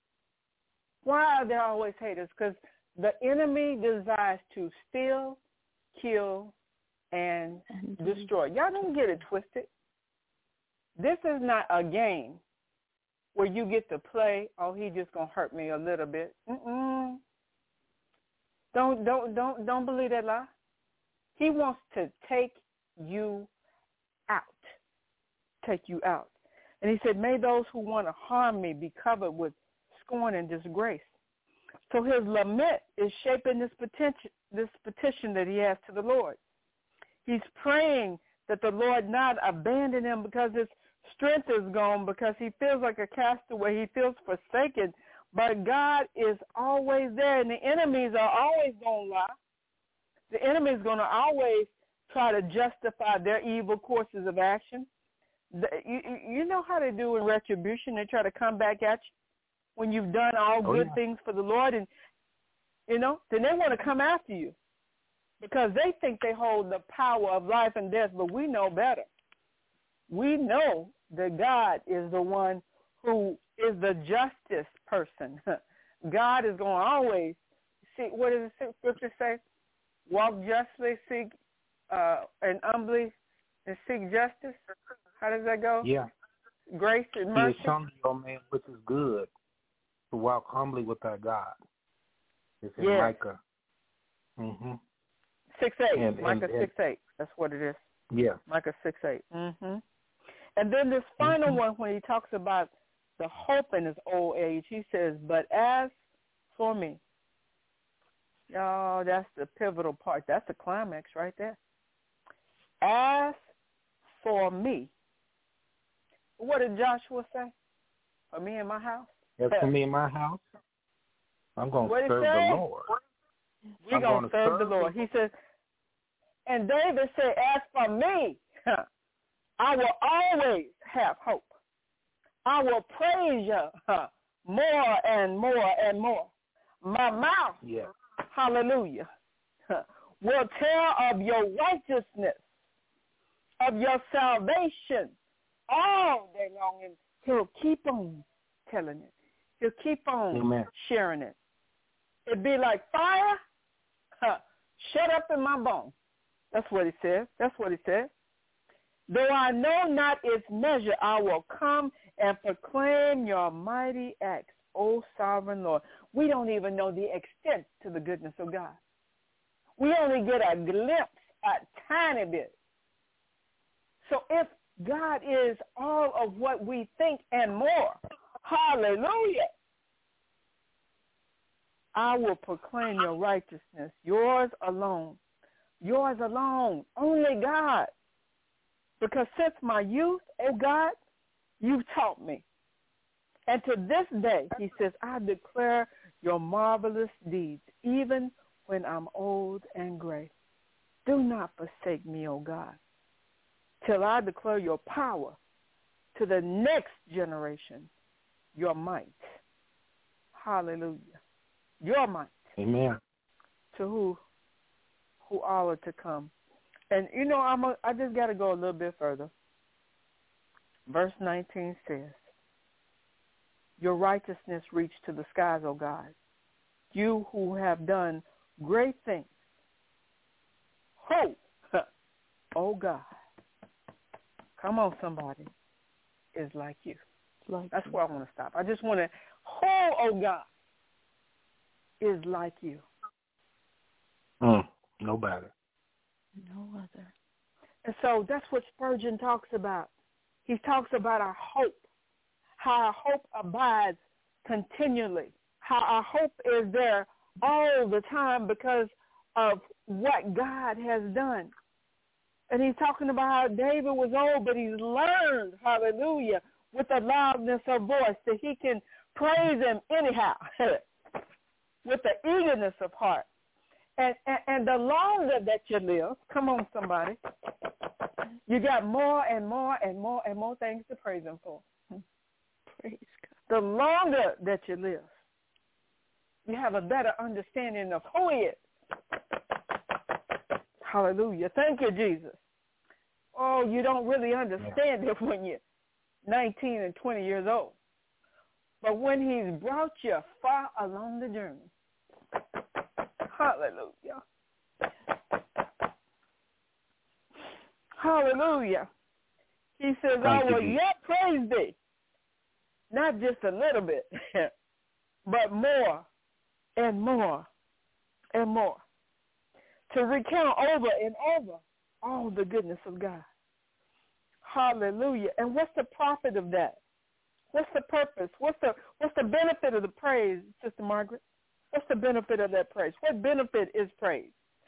Why are there always haters? Because the enemy desires to steal, kill, and destroy. Y'all don't get it twisted. This is not a game where you get to play, oh, he just going to hurt me a little bit. Mm-mm. Don't, don't, don't, don't believe that lie. He wants to take you out. Take you out. And he said, may those who want to harm me be covered with scorn and disgrace. So his lament is shaping this petition, this petition that he has to the Lord. He's praying that the Lord not abandon him because his strength is gone, because he feels like a castaway. He feels forsaken. But God is always there, and the enemies are always going to lie. The enemy is going to always try to justify their evil courses of action. The, you, you know how they do in retribution. They try to come back at you when you've done all oh, good yeah. things for the Lord, and, you know, then they want to come after you because they think they hold the power of life and death, but we know better. We know that God is the one who is the justice person. God is going to always seek, what does the scripture say? Walk justly, seek uh, and humbly, and seek justice. How does that go? Yeah. Grace and He mercy. is shown you, O man, which is good, to walk humbly with our God. It's in yes. Micah. Mm-hmm. six eight. And, Micah and, six eight. That's what it is. Yeah. Micah six eight. Mm-hmm. And then this final mm-hmm. one, when he talks about the hope in his old age, he says, but as for me, oh, that's the pivotal part. That's the climax right there. As for me, what did Joshua say? For me and my house? As for me and my house, I'm going to serve the Lord. We're going to serve the Lord. He says, and David said, as for me, I will always have hope. I will praise you more and more and more. My mouth, yeah. hallelujah, will tell of your righteousness, of your salvation all day long. And he'll keep on telling it. He'll keep on Amen. sharing it. It'd be like fire, huh, shut up in my bones. That's what he said. That's what he said. Though I know not its measure, I will come and proclaim your mighty acts, O sovereign Lord. We don't even know the extent to the goodness of God. We only get a glimpse, a tiny bit. So if God is all of what we think and more, hallelujah, I will proclaim your righteousness, yours alone, yours alone, only God. Because since my youth, oh God, you've taught me. And to this day, he says, I declare your marvelous deeds, even when I'm old and gray. Do not forsake me, O God, till I declare your power to the next generation, your might. Hallelujah. Your might. Amen. To who who all are to come. And, you know, I'm a, I just got to go a little bit further. Verse nineteen says, your righteousness reached to the skies, O God. You who have done great things. Who, oh God, come on, somebody, is like you. Like That's you. where I want to stop. I just want to, who, oh God, is like you. Mm, nobody. No other. And so that's what Spurgeon talks about. He talks about our hope, how our hope abides continually, how our hope is there all the time because of what God has done. And he's talking about how David was old, but he's learned, hallelujah, with a loudness of voice that he can praise him anyhow, with the eagerness of heart. And, and, and the longer that you live, come on, somebody, you got more and more and more and more things to praise him for. Praise God. The longer that you live, you have a better understanding of who he is. Hallelujah. Thank you, Jesus. Oh, you don't really understand it when you're nineteen and twenty years old. But when he's brought you far along the journey, hallelujah. Hallelujah. He says, I will yet praise thee. Not just a little bit, but more and more and more. To recount over and over all the goodness of God. Hallelujah. And what's the profit of that? What's the purpose? What's the what's the benefit of the praise, Sister Margaret? What's the benefit of that praise? What benefit is praise?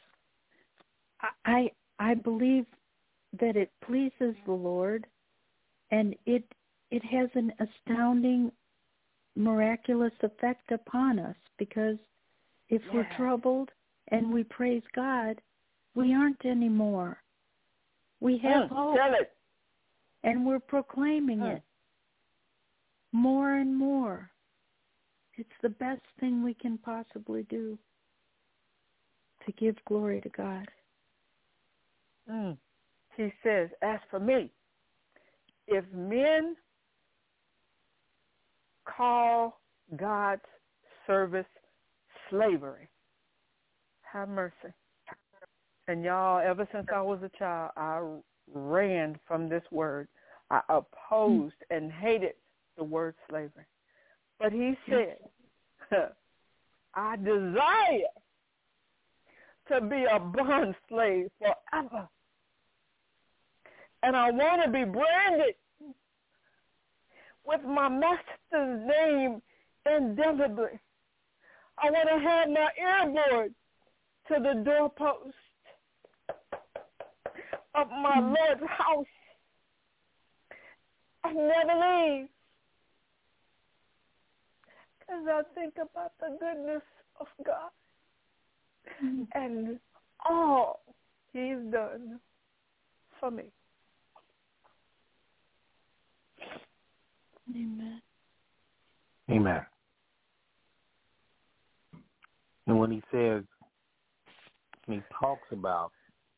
I I believe that it pleases the Lord, and it it has an astounding, miraculous effect upon us, because if Yeah. we're troubled and we praise God, we aren't anymore. We have Mm, hope, tell it. and we're proclaiming Mm. it more and more. It's the best thing we can possibly do to give glory to God. Mm. He says, as for me, if men call God's service slavery, have mercy. And y'all, ever since I was a child, I ran from this word. I opposed and hated the word slavery. But he said, I desire to be a bond slave forever. And I want to be branded with my master's name indelibly. I want to have my earboard to the doorpost of my Lord's house. I never leave, because I think about the goodness of God and all he's done for me. Amen. Amen. And when he says, when he talks about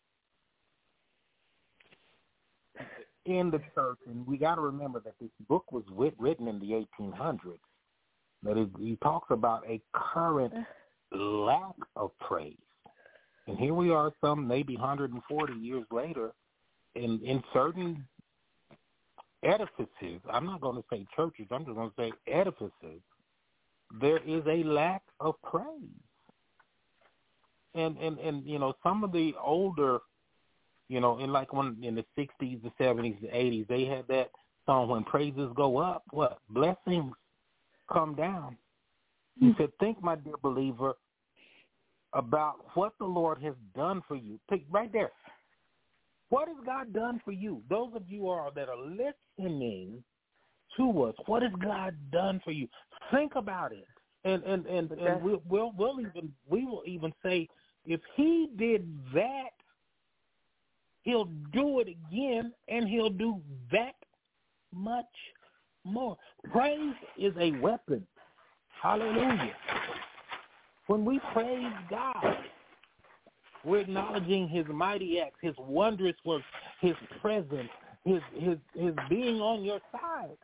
in the church, and we got to remember that this book was writ- written in the eighteen hundreds, that it, he talks about a current lack of praise. And here we are some maybe one hundred forty years later, in, in certain edifices, I'm not going to say churches, I'm just going to say edifices, there is a lack of praise. And, and, and you know, some of the older, you know, in like when in the sixties, the seventies, the eighties, they had that song, when praises go up, what? Blessings come down. And said, think, my dear believer, about what the Lord has done for you. Think right there. What has God done for you? Those of you are that are listening to us, what has God done for you? Think about it. And and, and, and we'll, we'll we'll even we will even say, if he did that, he'll do it again, and he'll do that much more. Praise is a weapon. Hallelujah. When we praise God, we're acknowledging his mighty acts, his wondrous works, his presence, his his his being on your side.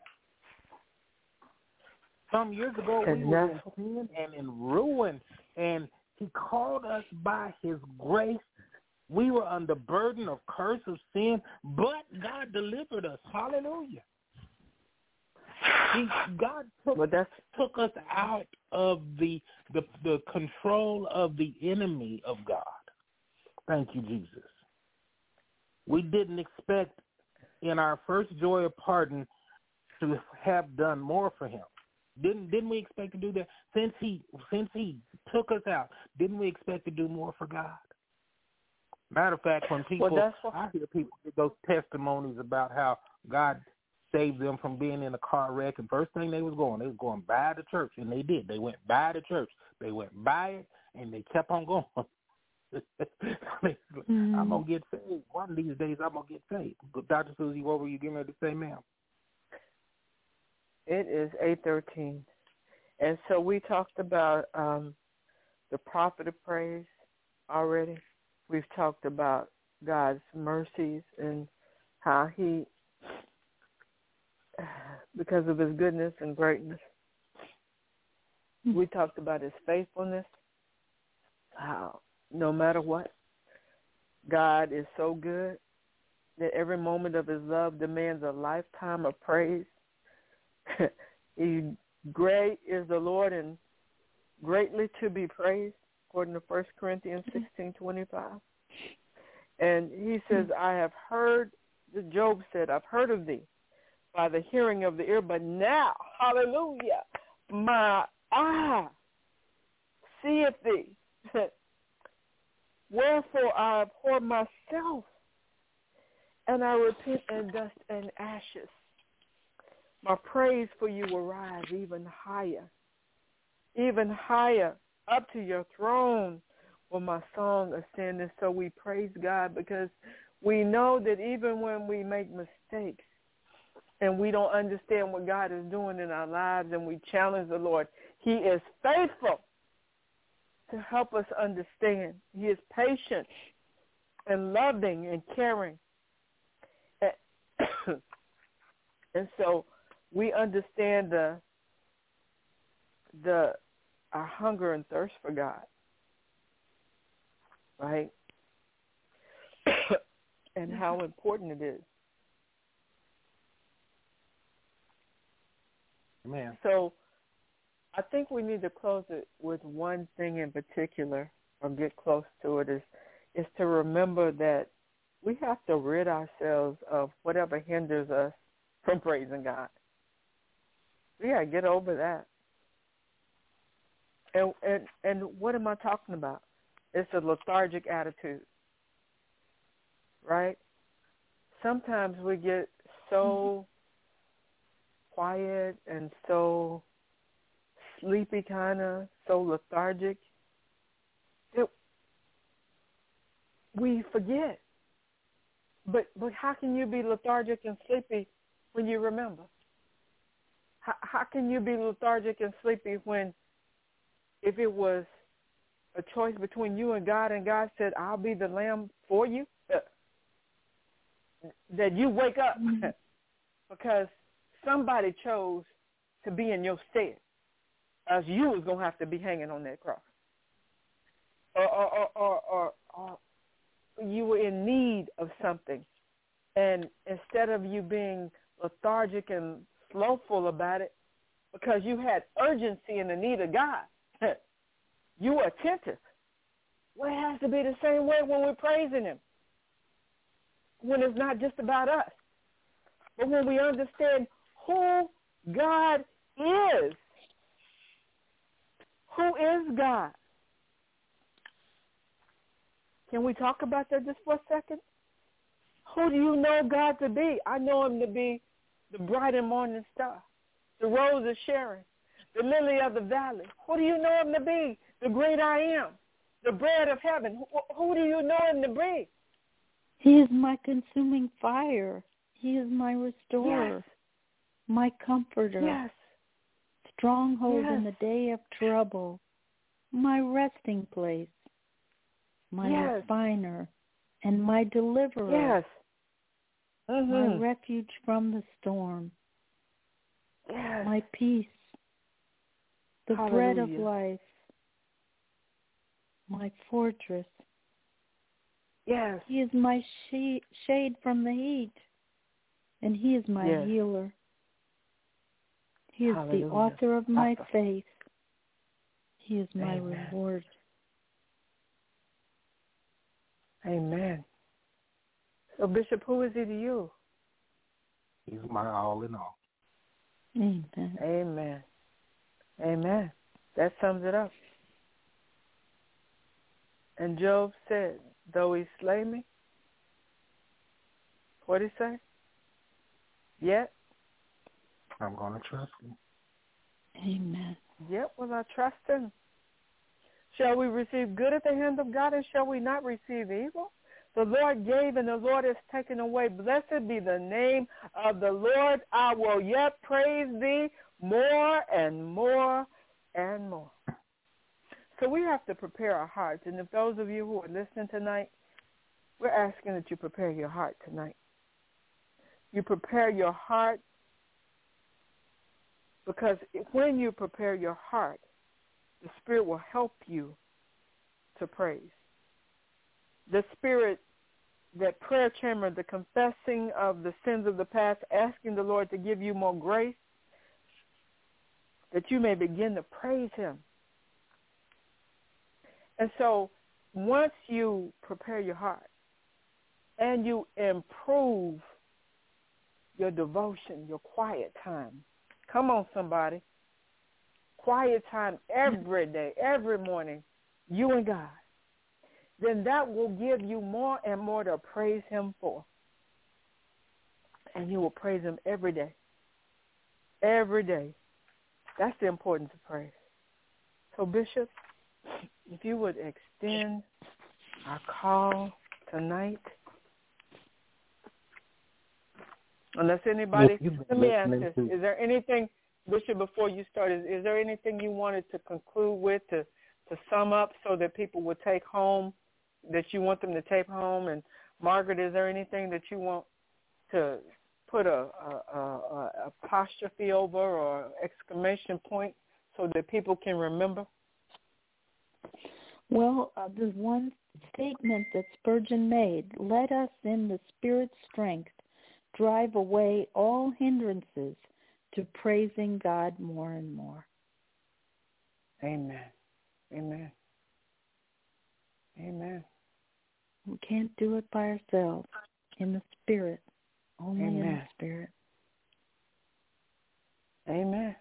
Some years ago, we were in sin and in ruin, and he called us by his grace. We were under burden of curse of sin, but God delivered us. Hallelujah. He, God took, well, that's, took us out of the, the the control of the enemy of God. Thank you, Jesus. We didn't expect in our first joy of pardon to have done more for him. Didn't didn't we expect to do that? Since he since he took us out, didn't we expect to do more for God? Matter of fact, when people well, what, I hear people give those testimonies about how God saved them from being in a car wreck, and first thing they was going, they was going by the church, and they did. They went by the church. They went by it, and they kept on going. mm-hmm. I'm gonna get saved. One of these days, I'm gonna get saved. Doctor Susie, what were you getting ready to say, ma'am? It is eight thirteen, and so we talked about um, the prophet of praise already. We've talked about God's mercies and how he, because of his goodness and greatness, we talked about his faithfulness, how no matter what, God is so good that every moment of his love demands a lifetime of praise. he, great is the Lord and greatly to be praised, according to First Corinthians sixteen twenty-five. And he says, I have heard, Job said, I've heard of thee by the hearing of the ear, but now, hallelujah, my eye seeth thee. Wherefore I abhor myself, and I repent in dust and ashes. My praise for you will rise even higher, even higher, up to your throne will my song ascend. And so we praise God because we know that even when we make mistakes and we don't understand what God is doing in our lives and we challenge the Lord, he is faithful to help us understand. He is patient and loving and caring. And so we understand the the our hunger and thirst for God, right? And how important it is. Amen. So I think we need to close it with one thing in particular, or get close to it, is, is to remember that we have to rid ourselves of whatever hinders us from praising God. We got to get over that. And, and and what am I talking about? It's a lethargic attitude, right? Sometimes we get so quiet and so sleepy, kind of, so lethargic, that we forget. But but how can you be lethargic and sleepy when you remember? How, how can you be lethargic and sleepy when, if it was a choice between you and God, and God said, I'll be the lamb for you, uh, that you wake up because somebody chose to be in your stead, as you was going to have to be hanging on that cross. Or, or, or, or, or, or you were in need of something, and instead of you being lethargic and slowful about it because you had urgency in the need of God, you were attentive. Well, it has to be the same way when we're praising him, when it's not just about us, but when we understand who God is, Who is God? Can we talk about that just for a second? Who do you know God to be? I know him to be the bright and morning star, the rose of Sharon, the lily of the valley. Who do you know him to be? The great I am, the bread of heaven. Who, who do you know him to be? He is my consuming fire. He is my restorer, Yes. my comforter, Yes. stronghold Yes. in the day of trouble, my resting place, my Yes. refiner, and my deliverer, Yes. my Mm-hmm. refuge from the storm, Yes. my peace, the bread of Hallelujah. life, my fortress. Yes. He is my sh- shade from the heat, and he is my Yes. healer. He is Hallelujah. the author of my Papa. faith. He is my Amen. reward. Amen. So, Bishop, who is he to you? He's my all in all. Amen. Amen. Amen. That sums it up. And Job said, though he slay me, what did he say? Yet, I'm going to trust him. Amen. yet will I trust him. Shall we receive good at the hand of God, and shall we not receive evil? The Lord gave, and the Lord has taken away. Blessed be the name of the Lord. I will yet praise thee more and more and more. So we have to prepare our hearts. And if those of you who are listening tonight, we're asking that you prepare your heart tonight. You prepare your heart, because when you prepare your heart, the Spirit will help you to praise. The Spirit, that prayer chamber, the confessing of the sins of the past, asking the Lord to give you more grace, that you may begin to praise him. And so once you prepare your heart and you improve your devotion, your quiet time, come on, somebody, quiet time every day, every morning, you and God, then that will give you more and more to praise him for. And you will praise him every day. Every day. That's the importance of praise. So, Bishop, if you would extend our call tonight. Unless anybody, let me ask this. To... Is there anything, Bishop, before you start, is, is there anything you wanted to conclude with, to, to sum up so that people would take home, that you want them to take home? And Margaret, is there anything that you want to put a, a, a, a apostrophe over or exclamation point so that people can remember? Well, uh, there's one statement that Spurgeon made. Let us in the Spirit's strength drive away all hindrances to praising God more and more. Amen. Amen. Amen. We can't do it by ourselves. In the Spirit. Only Amen. in the Spirit. Amen.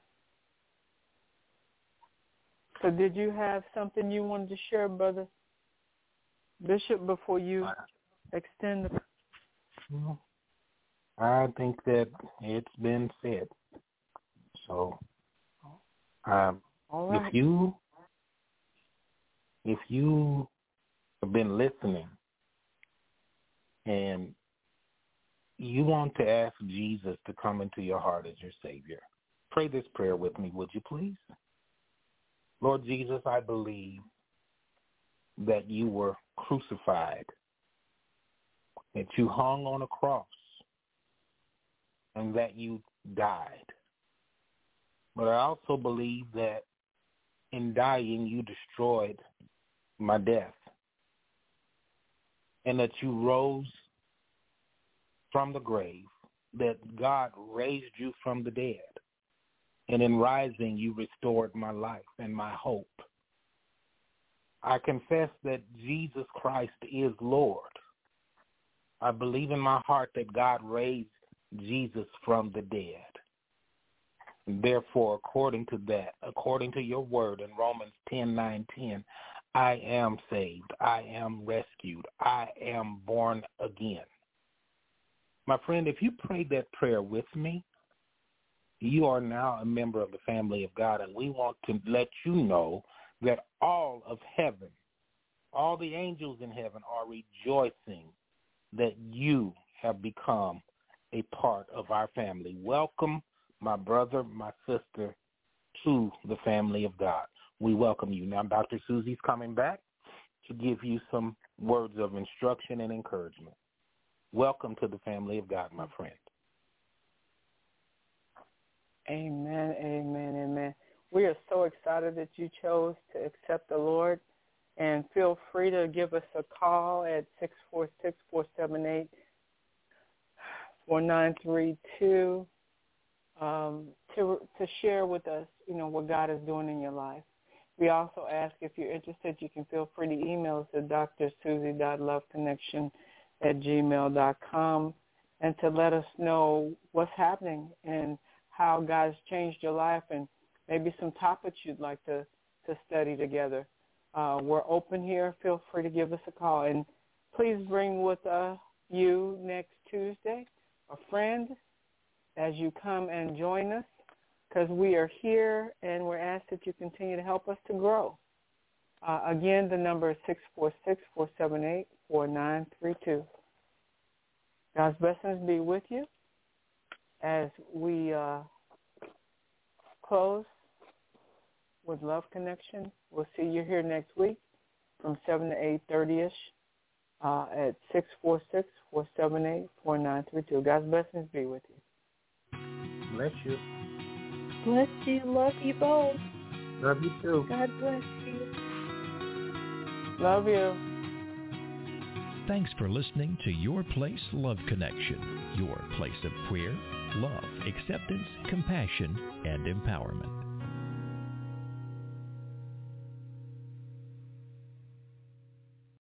So did you have something you wanted to share, Brother Bishop, before you extend the... Well, I think that it's been said. So um, All right. if you if you have been listening and you want to ask Jesus to come into your heart as your Savior, pray this prayer with me, would you please? Lord Jesus, I believe that you were crucified, that you hung on a cross, and that you died. But I also believe that in dying you destroyed my death, and that you rose from the grave, that God raised you from the dead. And in rising, you restored my life and my hope. I confess that Jesus Christ is Lord. I believe in my heart that God raised Jesus from the dead. Therefore, according to that, according to your word in Romans ten nine ten, I am saved, I am rescued, I am born again. My friend, if you prayed that prayer with me, you are now a member of the family of God, and we want to let you know that all of heaven, all the angels in heaven are rejoicing that you have become a part of our family. Welcome, my brother, my sister, to the family of God. We welcome you. Now, Doctor Susie's coming back to give you some words of instruction and encouragement. Welcome to the family of God, my friend. Amen, amen, amen. We are so excited that you chose to accept the Lord, and feel free to give us a call at six four six, four seven eight, four nine three two um, to to share with us, you know, what God is doing in your life. We also ask, if you're interested, you can feel free to email us at d r susie dot love connection at gmail dot com and to let us know what's happening and how God has changed your life, and maybe some topics you'd like to, to study together. Uh, we're open here. Feel free to give us a call. And please bring with uh, you next Tuesday a friend as you come and join us, because we are here and we're asked that you continue to help us to grow. Uh, again, the number is six four six, four seven eight, four nine three two. God's blessings be with you as we uh, close with Love Connection. We'll see you here next week from seven to eight thirty-ish uh, at six four six, four seven eight, four nine three two. God's blessings be with you. Bless you. Bless you. Love you both. Love you too. God bless you. Love you. Thanks for listening to Your Place Love Connection, your place of prayer, love, acceptance, compassion, and empowerment.